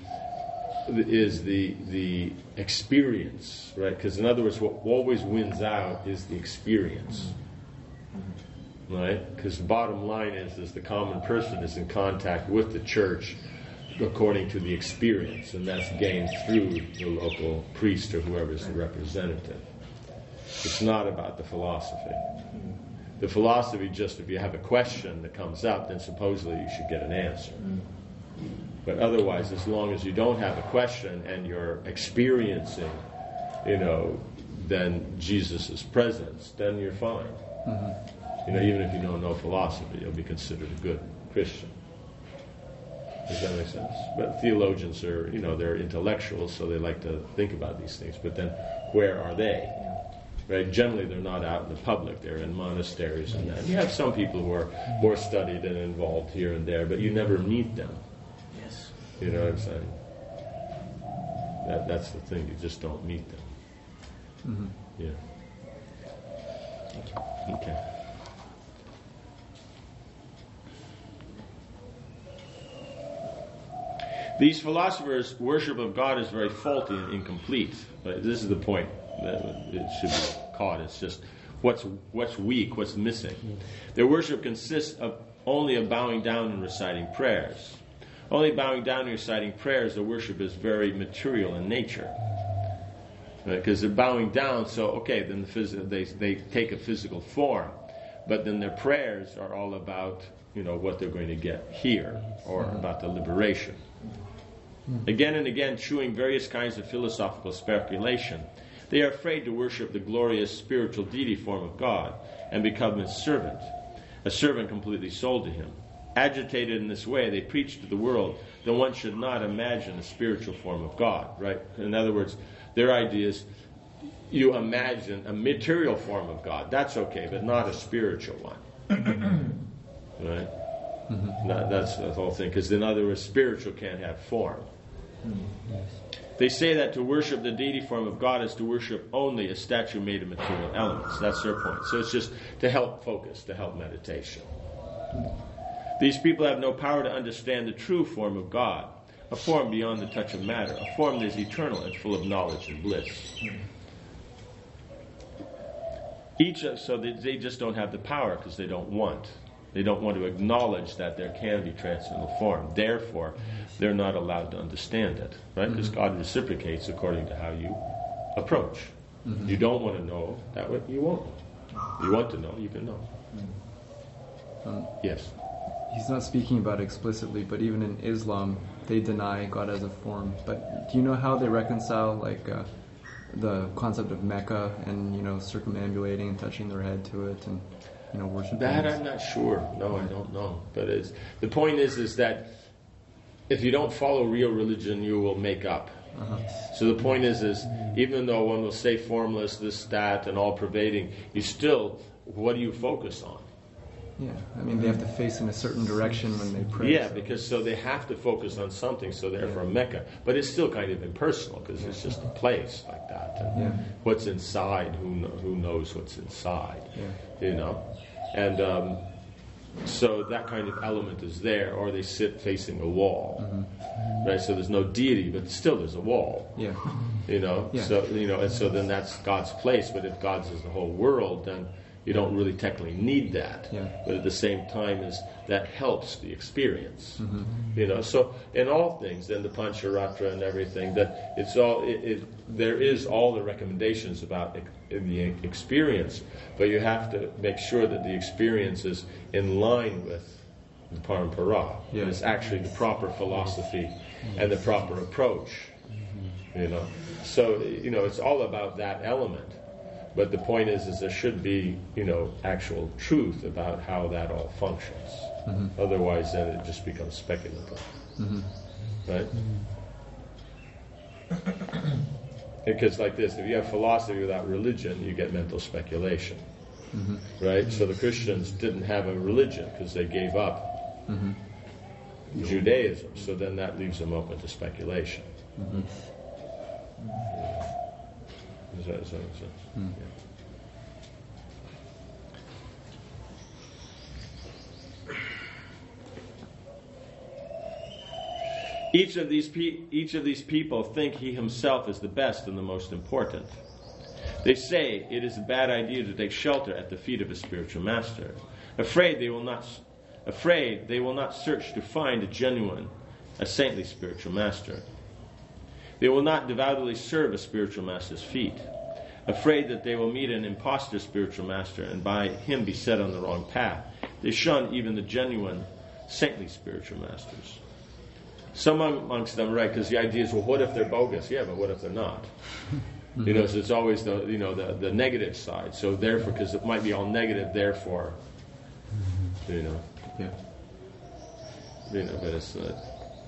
the experience, right? Because in other words, what always wins out is the experience. Right? Because the bottom line is the common person is in contact with the church according to the experience, and that's gained through the local priest or whoever is the representative. It's not about the philosophy. The philosophy, just if you have a question that comes up, then supposedly you should get an answer. But otherwise, as long as you don't have a question and you're experiencing, then Jesus' presence, then you're fine. Even if you don't know philosophy, you'll be considered a good Christian. Does that make sense? But theologians are, they're intellectuals, so they like to think about these things. But then, where are they? Right? Generally, they're not out in the public. They're in monasteries and that. You have some people who are more studied and involved here and there, but you never meet them. Yes. You know what I'm saying? That's the thing. You just don't meet them. Yeah. Okay. These philosophers' worship of God is very faulty and incomplete. But this is the point that it should be caught. It's just what's weak, what's missing. Their worship consists of only of bowing down and reciting prayers. Only bowing down and reciting prayers, the worship is very material in nature. Because they're bowing down, so then they take a physical form. But then their prayers are all about, what they're going to get here, or about the liberation. Again and again, chewing various kinds of philosophical speculation, they are afraid to worship the glorious spiritual deity form of God and become his servant, a servant completely sold to him. Agitated in this way, they preach to the world that one should not imagine a spiritual form of God, right? In other words, their idea is you imagine a material form of God. That's okay, but not a spiritual one. Right? That's the whole thing. Because in other words, spiritual can't have form. They say that to worship the deity form of God is to worship only a statue made of material elements. That's their point. So it's just to help focus, to help meditation. These people have no power to understand the true form of God, a form beyond the touch of matter, a form that is eternal and full of knowledge and bliss. So they just don't have the power because they don't want. They don't want to acknowledge that there can be transcendental form. Therefore, they're not allowed to understand it, right? Because God reciprocates according to how you approach. You don't want to know, that way you won't. You want to know, you can know. Yes? He's not speaking about it explicitly, but even in Islam, they deny God as a form. But do you know how they reconcile, the concept of Mecca and, circumambulating and touching their head to it and, worshiping? That I'm not sure. No, I don't know. But the point is that if you don't follow real religion, you will make up. So the point is even though one will say formless, this, that, and all-pervading, you still, what do you focus on? Yeah, they have to face in a certain direction when they pray. Yeah, because they have to focus on something, so therefore Mecca. But it's still kind of impersonal, because it's just a place like that. And what's inside, who knows what's inside, And So that kind of element is there, or they sit facing a wall, right? So there's no deity, but still there's a wall. Yeah. You know, Yeah. so and so then that's God's place. But if God's is the whole world, then you don't really technically need that. Yeah. But at the same time, that helps the experience. You know, so in all things, then the Pancharatra and everything, that it's all there is all the recommendations about the experience, but you have to make sure that the experience is in line with the Parampara. Yeah. And it's actually the proper philosophy and the proper approach. You know, so you know it's all about that element. But the point is there should be, you know, actual truth about how that all functions. Otherwise, then it just becomes speculative, right? Because like this, if you have philosophy without religion, you get mental speculation, right? So the Christians didn't have a religion because they gave up Judaism. So then that leaves them open to speculation. Does that make sense? Yeah. Each of these people think he himself is the best and the most important. They say it is a bad idea to take shelter at the feet of a spiritual master. Afraid they will not search to find a saintly spiritual master. They will not devoutly serve a spiritual master's feet, afraid that they will meet an impostor spiritual master and by him be set on the wrong path. They shun even the genuine, saintly spiritual masters. Some amongst them, right, because the idea is, well, what if they're bogus? Yeah, but what if they're not? You know, so it's always the negative side. So therefore, because it might be all negative, therefore, you know. Yeah. You know, but it's not.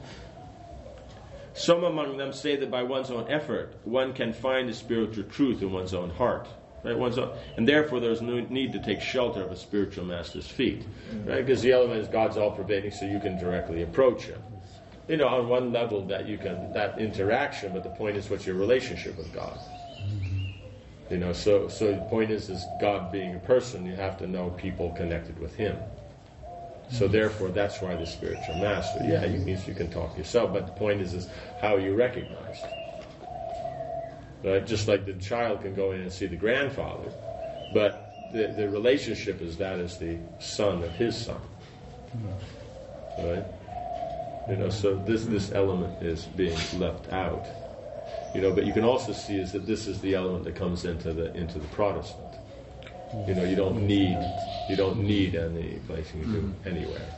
Some among them say that by one's own effort, one can find the spiritual truth in one's own heart, right? And therefore, there's no need to take shelter of a spiritual master's feet, right? Because the element is God's all-pervading, so you can directly approach Him. You know, on one level that interaction, but the point is, what's your relationship with God? You know, so the point is God being a person, you have to know people connected with Him. So therefore, that's why the spiritual master. Yeah, it means you can talk yourself, but the point is how you recognize. Right? Just like the child can go in and see the grandfather, but the relationship is that is the son of his son. Right? You know, so this element is being left out. You know, but you can also see is that this is the element that comes into the Protestant. You know, you don't need any place you can do anywhere.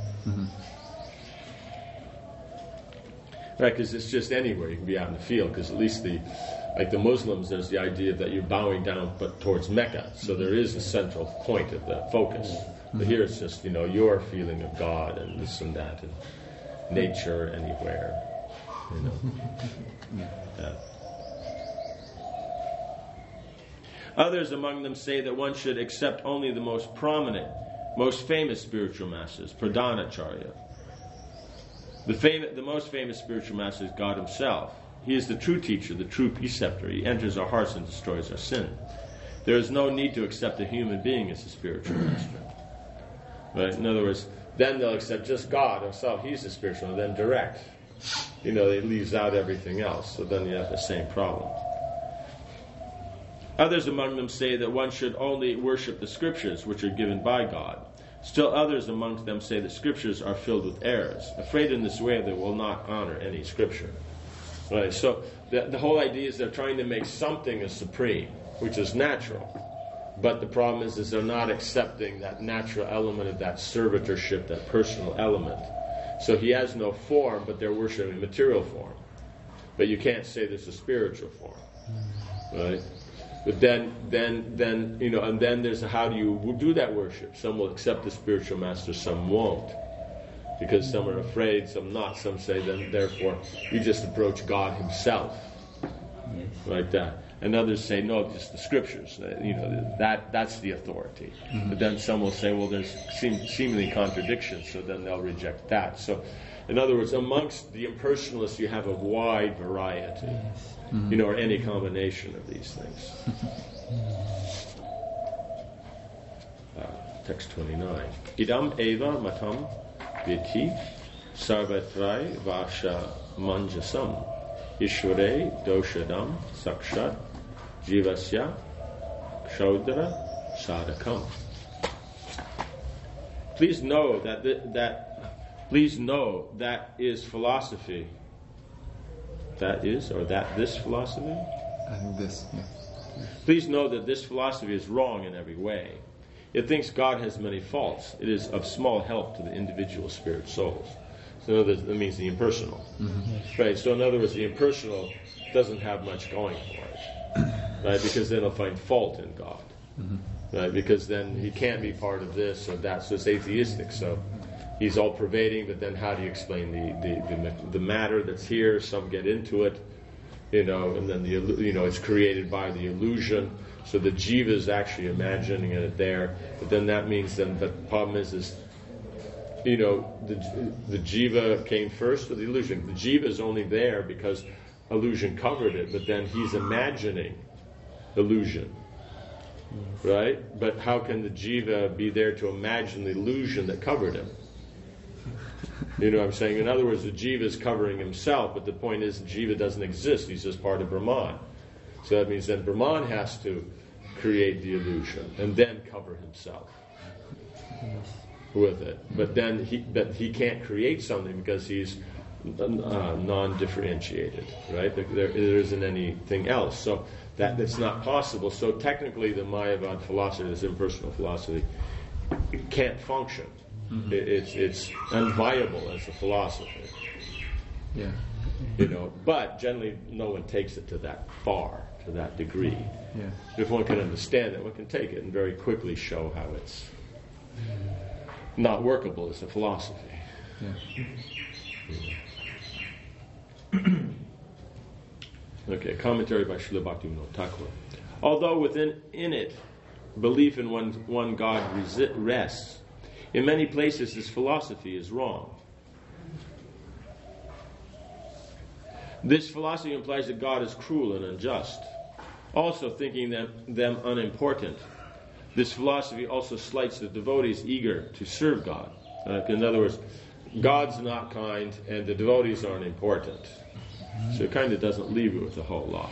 Right, because it's just anywhere. You can be out in the field, because at least the Muslims, there's the idea that you're bowing down but towards Mecca. So there is a central point of the focus. But here it's just, you know, your feeling of God and this and that and nature anywhere. You know. Yeah. Others among them say that one should accept only the most prominent, most famous spiritual masters, Pradhanacharya. The most famous spiritual master is God Himself. He is the true teacher, the true preceptor. He enters our hearts and destroys our sin. There is no need to accept a human being as a spiritual master. Right? In other words, then they'll accept just God Himself. He's the spiritual, and then direct. You know, it leaves out everything else. So then you have the same problem. Others among them say that one should only worship the scriptures which are given by God. Still others amongst them say that scriptures are filled with errors. Afraid in this way they will not honor any scripture. Right? So the whole idea is they're trying to make something as supreme, which is natural. But the problem is they're not accepting that natural element of that servitorship, that personal element. So he has no form, but they're worshiping material form. But you can't say there's a spiritual form. Right? But then you know, and then there's how do you do that worship? Some will accept the spiritual master, some won't, because some are afraid, some not. Some say then therefore you just approach God Himself, like that. And others say no, just the scriptures. You know, that's the authority. But then some will say, well, there's seemingly contradictions, so then they'll reject that. So, in other words, amongst the impersonalists, you have a wide variety. You know, or any combination of these things. text 29. Idam eva matam viti sarvatrai vasha manjasam ishvare doshadam sakshat jivasya kshaudra sadakam. Please know that is philosophy. This philosophy? I think this, yeah. Please know that this philosophy is wrong in every way. It thinks God has many faults. It is of small help to the individual spirit souls. So in other words, that means the impersonal. Mm-hmm. Right, so in other words, the impersonal doesn't have much going for it. Right, because then it'll find fault in God. Mm-hmm. Right, because then he can't be part of this or that, so it's atheistic. So he's all pervading, but then how do you explain the matter that's here? Some get into it, and then it's created by the illusion. So the jiva is actually imagining it there, but then that means then the problem is the jiva came first or the illusion? The jiva is only there because illusion covered it, but then he's imagining illusion. Right? But how can the jiva be there to imagine the illusion that covered him? You know what I'm saying? In other words, the jiva is covering himself, but the point is the jiva doesn't exist. He's just part of Brahman. So that means then Brahman has to create the illusion and then cover himself with it. But then he can't create something because he's non-differentiated, right? There isn't anything else. So that's not possible. So technically the Mayavad philosophy, this impersonal philosophy, it can't function. Mm-hmm. It's unviable as a philosophy. Yeah. But generally no one takes it to that far, to that degree. Yeah. If one can understand it, one can take it and very quickly show how it's not workable as a philosophy. Yeah. Okay, commentary by Srila Bhaktivinoda Thakur. Although within it belief in one God rests, in many places this philosophy is wrong. This philosophy implies that God is cruel and unjust, also thinking them unimportant. This philosophy also slights the devotees eager to serve God. In other words, God's not kind and the devotees aren't important. So it kind of doesn't leave you with a whole lot.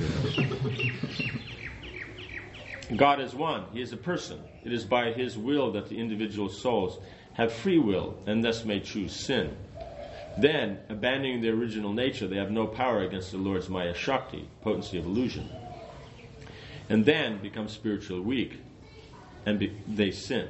God is one. He is a person. It is by His will that the individual souls have free will and thus may choose sin. Then, abandoning their original nature, they have no power against the Lord's Maya Shakti, potency of illusion. And then become spiritually weak and they sin.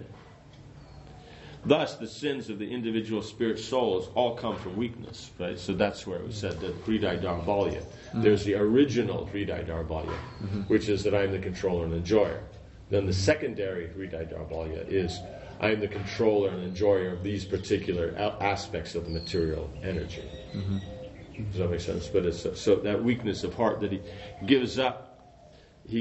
Thus, the sins of the individual spirit souls all come from weakness, right? So that's where it was said that Hridaya Daurbalya. Mm-hmm. There's the original Hridaya Daurbalya, mm-hmm. which is that I am the controller and enjoyer. Then the secondary Hridaya Daurbalya is I am the controller and enjoyer of these particular aspects of the material energy. Mm-hmm. Does that make sense? But it's so that weakness of heart that he gives up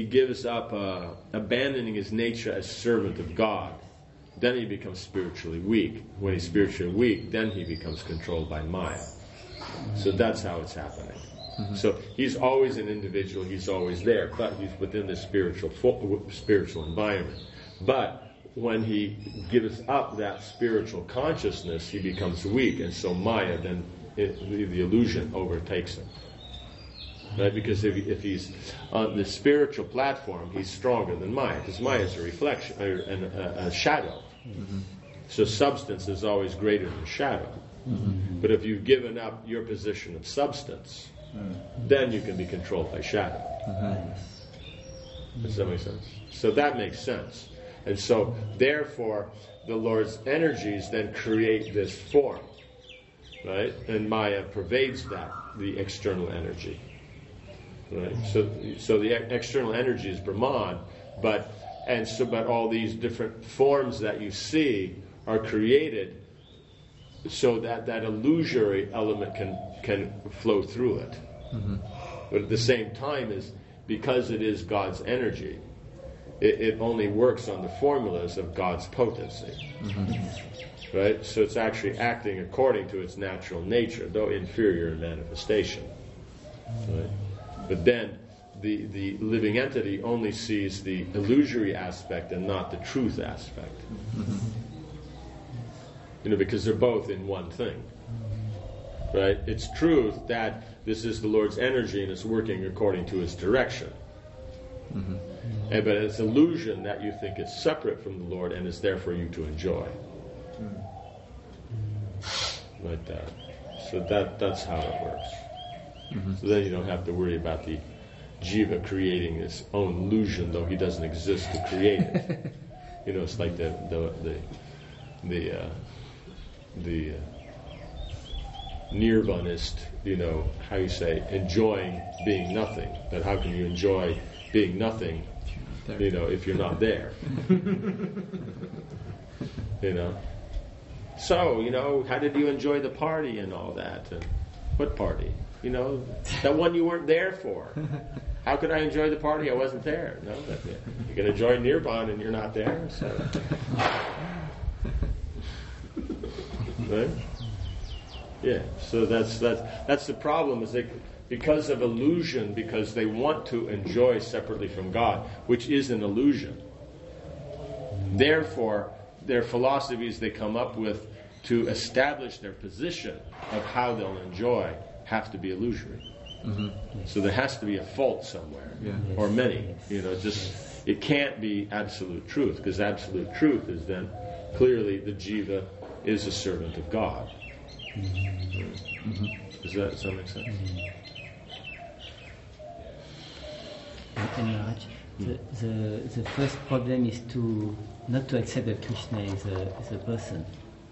abandoning his nature as servant of God. Then he becomes spiritually weak. When he's spiritually weak, then he becomes controlled by Maya. So that's how it's happening. Mm-hmm. So he's always an individual, he's always there, but he's within the spiritual environment. But when he gives up that spiritual consciousness, he becomes weak, and so Maya, then the illusion overtakes him. Right? Because if he's on the spiritual platform, he's stronger than Maya, because Maya is a reflection, a shadow. Mm-hmm. So substance is always greater than shadow. Mm-hmm. But if you've given up your position of substance, then you can be controlled by shadow. Mm-hmm. Does that make sense? So that makes sense. And so, therefore, the Lord's energies then create this form, right? And Maya pervades that, the external energy. Right. So the external energy is Brahman, but all these different forms that you see are created so that illusory element can flow through it. Mm-hmm. But at the same time, because it is God's energy, it only works on the formulas of God's potency. Mm-hmm. Right? So it's actually acting according to its natural nature, though inferior in manifestation. Right? But then the living entity only sees the illusory aspect and not the truth aspect. Because they're both in one thing. Right? It's truth that this is the Lord's energy and it's working according to His direction. But it's illusion that you think it's separate from the Lord and is there for you to enjoy. Like that. So that's how it works. So then you don't have to worry about the jiva creating his own illusion, though he doesn't exist to create it. It's like the nirvanist, how you say, enjoying being nothing. But how can you enjoy being nothing, if you're not there? So, how did you enjoy the party and all that? And what party? That one you weren't there for. How could I enjoy the party? I wasn't there. No, you can enjoy Nirvana and you're not there. So. Right? Yeah. So that's the problem. Is because of illusion, because they want to enjoy separately from God, which is an illusion. Therefore, their philosophies they come up with to establish their position of how they'll enjoy have to be illusory. So there has to be a fault somewhere, or many. It can't be absolute truth, because absolute truth is then clearly the jiva is a servant of God. Does that make sense? And Maharaj, the first problem is not to accept that Krishna is a person.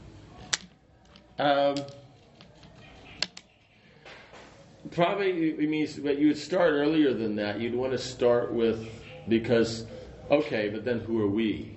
Probably it means, but you would start earlier than that. You'd want to start with, because, okay, but then who are we?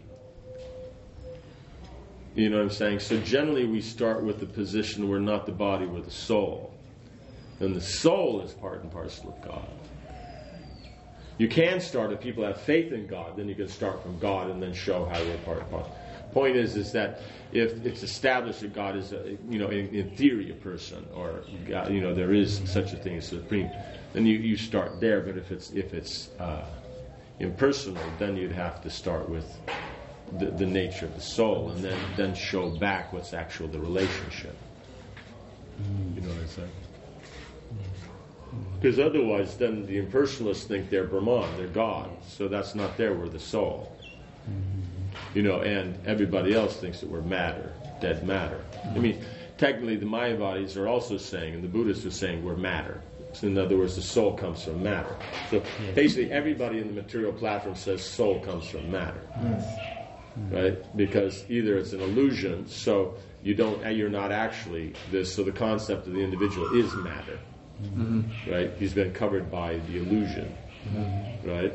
You know what I'm saying? So generally we start with the position we're not the body, we're the soul. And the soul is part and parcel of God. You can start, if people have faith in God, then you can start from God and then show how we're part and parcel. Point is that if it's established that God is, in theory a person, or God, there is such a thing as supreme, then you start there. But if it's impersonal, then you'd have to start with the nature of the soul, and then show back what's actual the relationship. You know what I'm saying? Because otherwise, then the impersonalists think they're Brahman, they're God. So that's not there. We're the soul. And everybody else thinks that we're matter, dead matter. I mean, technically the Mayavadis are also saying, and the Buddhists are saying, we're matter. So in other words, the soul comes from matter. So basically everybody in the material platform says soul comes from matter. Right? Because either it's an illusion, so you're not actually this, so the concept of the individual is matter. Right? He's been covered by the illusion. Right?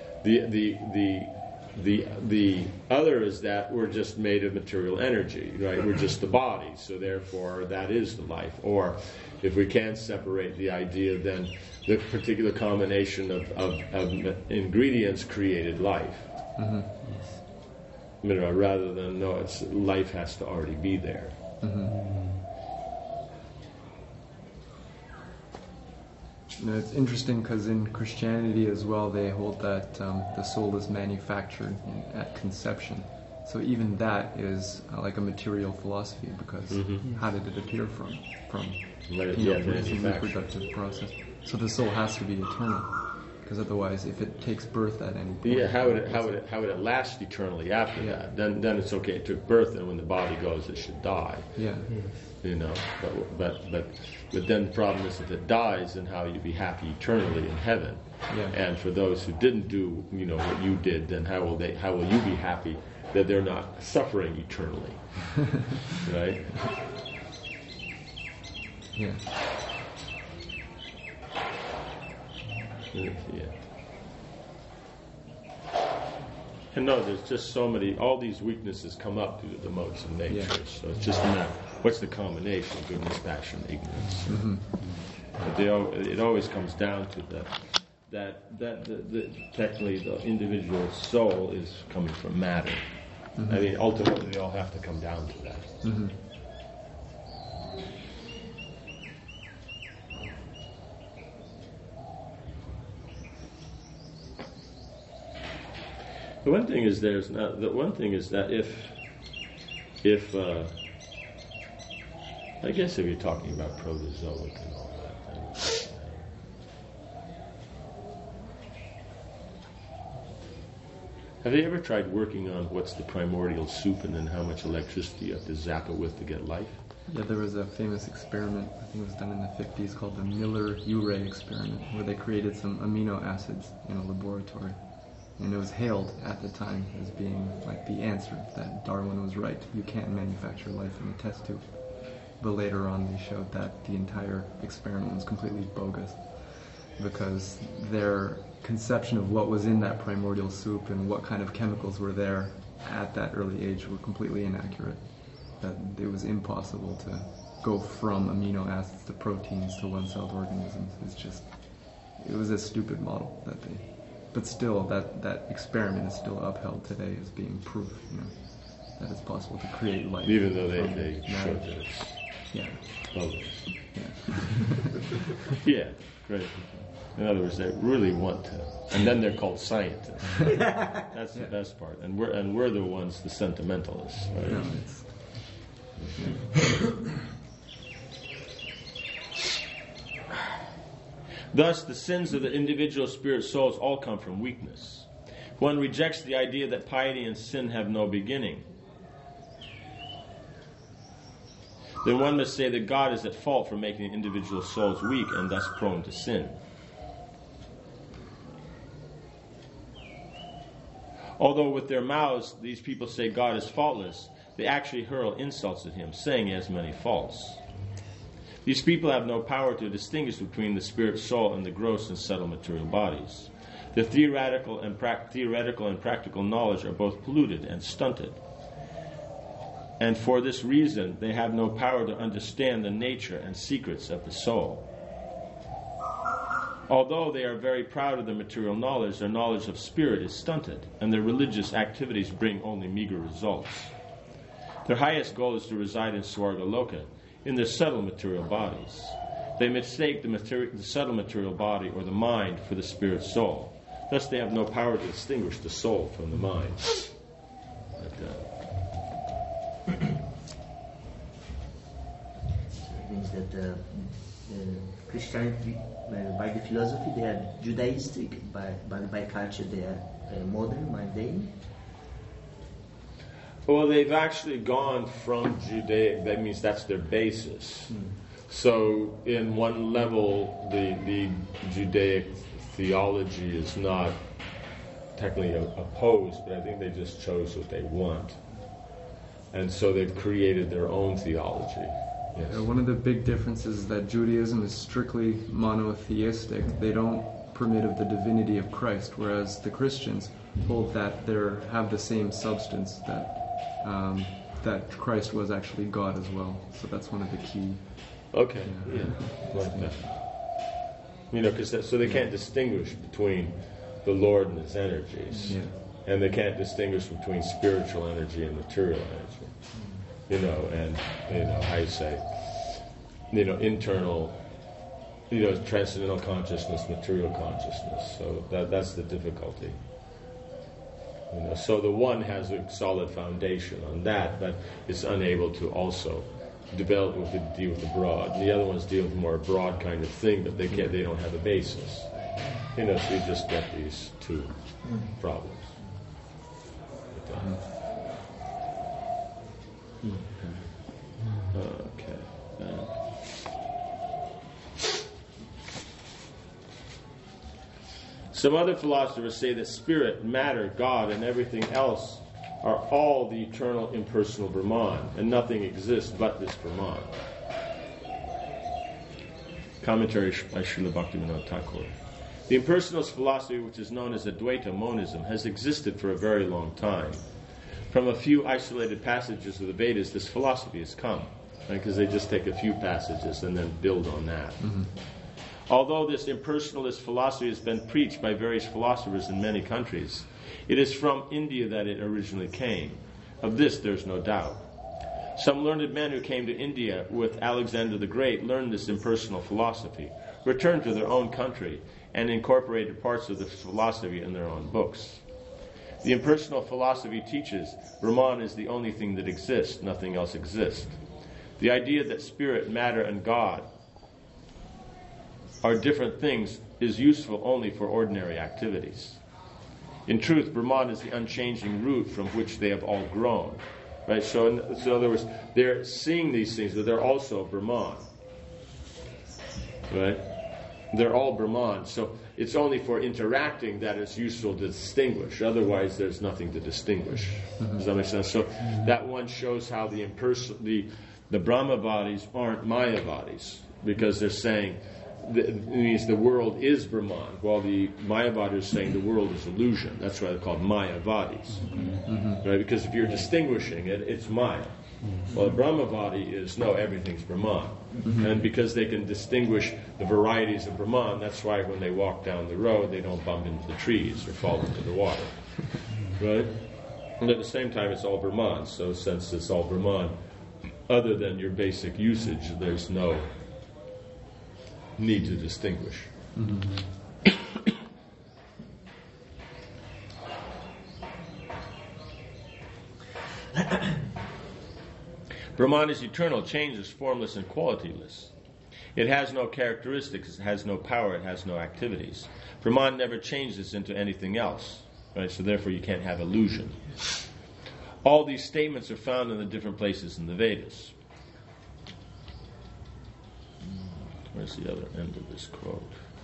The other is that we're just made of material energy, right? We're just the body, so therefore that is the life. Or if we can't separate the idea, then the particular combination of ingredients created life. Rather than life has to already be there. It's interesting because in Christianity as well, they hold that the soul is manufactured at conception. So even that is like a material philosophy, because how did it appear from the reproductive process? So the soul has to be eternal, because otherwise, if it takes birth at any point, how would it last eternally after that? Then it's okay. It took birth, and when the body goes, it should die. But then the problem is, if it dies, then how you be happy eternally in heaven? And for those who didn't do what you did, then how will you be happy that they're not suffering eternally? Right? And no, there's just so many. All these weaknesses come up due to the modes of nature. So it's just a matter. What's the combination? Goodness, passion, ignorance. But it always comes down to that technically the individual soul is coming from matter. I mean, ultimately, they all have to come down to that. The one thing is that if I guess if you're talking about protozoic and all that, then, have you ever tried working on what's the primordial soup and then how much electricity you have to zap it with to get life? Yeah, there was a famous experiment, I think it was done in the 50s, called the Miller-Urey experiment, where they created some amino acids in a laboratory. And it was hailed at the time as being like the answer, that Darwin was right. You can't manufacture life in a test tube. But later on they showed that the entire experiment was completely bogus, because their conception of what was in that primordial soup and what kind of chemicals were there at that early age were completely inaccurate. That it was impossible to go from amino acids to proteins to one-celled organisms. It was a stupid model that they... But still, that experiment is still upheld today as being proof, that it's possible to create life. Even though they showed that it's bogus. Yeah. Yeah, great. In other words, they really want to, and then they're called scientists. That's the best part, and we're the ones, the sentimentalists. Right? No, Thus, the sins of the individual spirit souls all come from weakness. One rejects the idea that piety and sin have no beginning. Then one must say that God is at fault for making individual souls weak and thus prone to sin. Although with their mouths these people say God is faultless, they actually hurl insults at him, saying he has many faults. These people have no power to distinguish between the spirit soul and the gross and subtle material bodies. The theoretical and practical knowledge are both polluted and stunted. And for this reason, they have no power to understand the nature and secrets of the soul. Although they are very proud of their material knowledge, their knowledge of spirit is stunted, and their religious activities bring only meager results. Their highest goal is to reside in Swargaloka, in their subtle material bodies. They mistake the subtle material body or the mind for the spirit soul. Thus they have no power to distinguish the soul from the mind. It means that Christianity, by the philosophy, they are Judaistic, by culture they are modern, mundane. Well, they've actually gone from Judaic, that means that's their basis. So in one level, the Judaic theology is not technically opposed, but I think they just chose what they want. And so they've created their own theology. Yes. One of the big differences is that Judaism is strictly monotheistic. They don't permit of the divinity of Christ, whereas the Christians hold that they have the same substance, that Christ was actually God as well. So that's one of the key. Okay. Yeah. Like that. Because so they can't distinguish between the Lord and His energies, and they can't distinguish between spiritual energy and material energy. And how you say, internal, transcendental consciousness, material consciousness. So that's the difficulty. So the one has a solid foundation on that, but it's unable to also deal with the broad. And the other ones deal with more broad kind of thing, but they don't have a basis. So you just get these two problems. Okay. Some other philosophers say that spirit, matter, God, and everything else are all the eternal impersonal Brahman, and nothing exists but this Brahman. Commentary by Srila Bhaktivinoda Thakur. The impersonalist philosophy, which is known as Advaita monism, has existed for a very long time. From a few isolated passages of the Vedas, this philosophy has come, because they just take a few passages and then build on that. Mm-hmm. Although this impersonalist philosophy has been preached by various philosophers in many countries, it is from India that it originally came. Of this there's no doubt. Some learned men who came to India with Alexander the Great learned this impersonal philosophy, returned to their own country, and incorporated parts of this philosophy in their own books. The impersonal philosophy teaches Brahman is the only thing that exists, nothing else exists. The idea that spirit, matter, and God are different things is useful only for ordinary activities. In truth, Brahman is the unchanging root from which they have all grown. Right? So in other words, they're seeing these things, but they're also Brahman. Right? They're all Brahman. So it's only for interacting that it's useful to distinguish. Otherwise, there's nothing to distinguish. Does that make sense? So that one shows how the Brahma bodies aren't Maya bodies, because they're saying it means the world is Brahman, while the Maya body is saying the world is illusion. That's why they're called Maya bodies, right? Because if you're distinguishing it, it's Maya. Well, the Brahma body is no, everything's Brahman, and because they can distinguish the varieties of Brahman, that's why when they walk down the road, they don't bump into the trees or fall into the water, right? And at the same time, it's all Brahman. So since it's all Brahman, other than your basic usage, there's no need to distinguish. Brahman is eternal, changeless, formless, and qualityless. It has no characteristics, it has no power, it has no activities. Brahman never changes into anything else, right? So therefore you can't have illusion. All these statements are found in the different places in the Vedas. Where's the other end of this quote?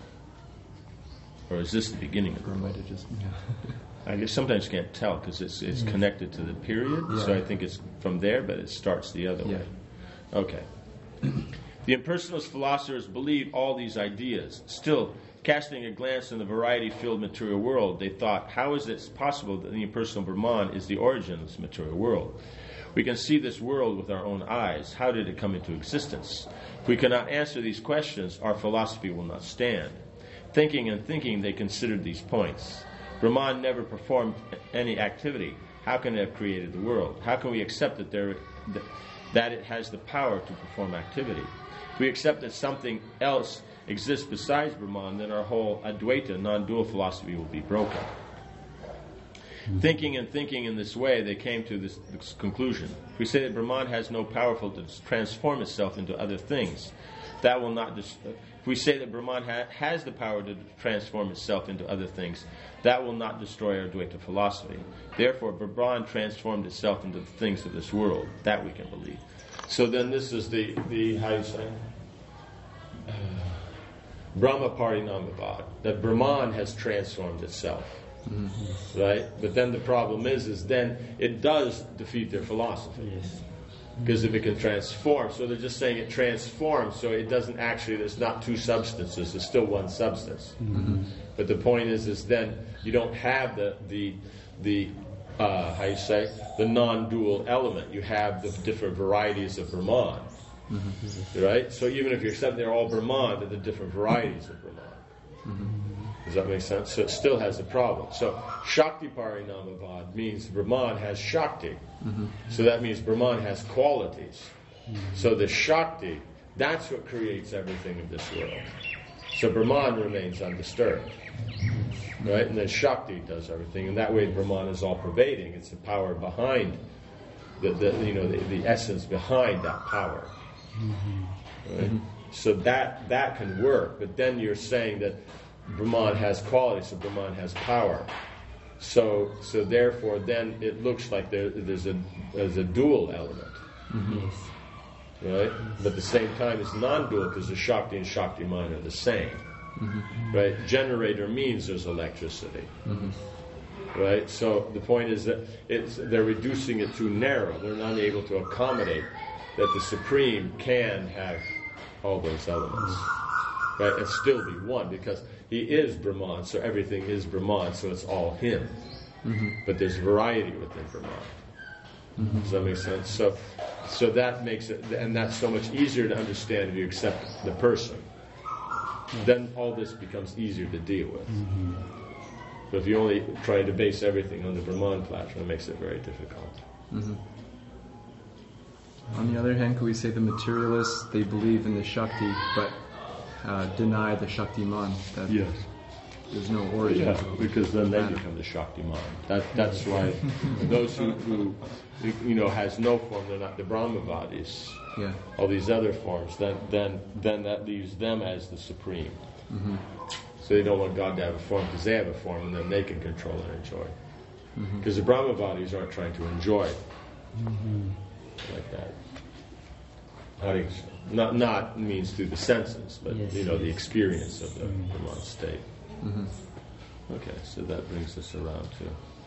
Or is this the beginning of the quote? I guess sometimes you can't tell because it's connected to the period, so I think it's from there, but it starts the other way. Okay. The impersonalist philosophers believed all these ideas. Still, casting a glance in the variety-filled material world, they thought, how is it possible that the impersonal Brahman is the origin of this material world? We can see this world with our own eyes. How did it come into existence? If we cannot answer these questions, our philosophy will not stand. Thinking and thinking, they considered these points. Brahman never performed any activity. How can it have created the world? How can we accept that it has the power to perform activity? If we accept that something else exists besides Brahman, then our whole Advaita, non-dual philosophy will be broken. Thinking and thinking in this way, they came to this conclusion. If we say that Brahman has no power to transform itself into other things, that will not. If we say that Brahman has the power to transform itself into other things, that will not destroy our Advaita philosophy. Therefore, Brahman transformed itself into the things of this world. That we can believe. So then, this is the how you say Brahma Parinamavad, that Brahman has transformed itself. Right? But then the problem is then it does defeat their philosophy. Yes. Because if it can transform, so they're just saying it transforms, so it doesn't actually, there's not two substances, there's still one substance. But the point is then you don't have the how you say, the non-dual element. You have the different varieties of Brahman. Right? So even if you accept they're all Brahman, they're the different varieties of Brahman. Does that make sense? So it still has a problem. So Shakti Parinamavad means Brahman has Shakti. So that means Brahman has qualities. So the Shakti, that's what creates everything in this world. So Brahman remains undisturbed. Right? And then Shakti does everything. And that way Brahman is all pervading. It's the power behind, the essence behind that power. Right? So that can work. But then you're saying that Brahman has quality, so Brahman has power. So therefore, then it looks like there's a dual element, right? But at the same time, it's non-dual because the Shakti and Shaktiman are the same, right? Generator means there's electricity, right? So the point is that they're reducing it too narrow. They're not able to accommodate that the Supreme can have all those elements, right? And still be one, because he is Brahman, so everything is Brahman, so it's all him. But there's variety within Brahman. Does that make sense? So that makes it, and that's so much easier to understand if you accept the person. Then all this becomes easier to deal with. But if you only try to base everything on the Brahman platform, it makes it very difficult. On the other hand, could we say the materialists, they believe in the Shakti, but deny the Shaktiman? Yes. There's no origin. Yeah, because then they become the Shaktiman. That's why those who has no form, they're not the Brahmavadis. Yeah. All these other forms, then that leaves them as the supreme. Mm-hmm. So they don't want God to have a form because they have a form, and then they can control and enjoy. Because the Brahmavadis aren't trying to enjoy like that. Not means through the senses, but Yes, the experience of the Brahman state. Mm-hmm. Okay, so that brings us around to.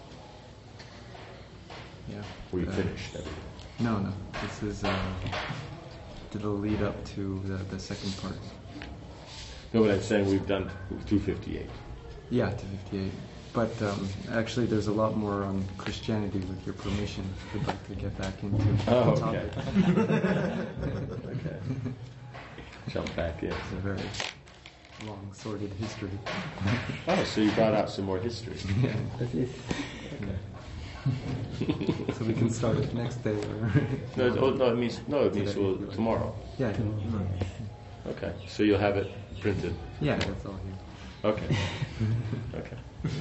Yeah. We finished everything. No. This is to the lead up to the second part. No, but I'm saying we've done 258. Yeah, to 58. But actually, there's a lot more on Christianity, with your permission. We'd like to get back into the topic. Okay. Jump back in. It's a very long, sordid history. Oh, so you brought out some more history. Yeah. That is So we can start it next day. Or It means tomorrow. Yeah. Okay, so you'll have it printed. Yeah, that's all here. Okay. Okay.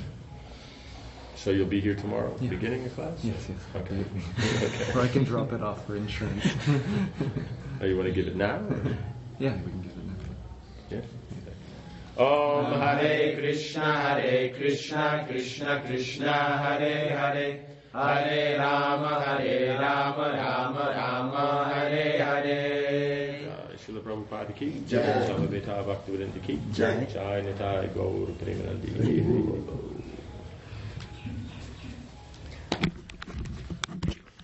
So you'll be here tomorrow, Yeah. beginning of class? Yes. Okay. Okay. Or I can drop it off for insurance. Oh, you want to give it now? Or? Yeah, we can give it now. Yeah. Om Hare Krishna, Krishna Krishna, Hare Hare, Hare Rama, Rama Rama, Hare Hare. Srila Prabhupada ki Jai, Samaveta Bhaktivedanta ki Jai, Jai Nitai Gaur Premanandi.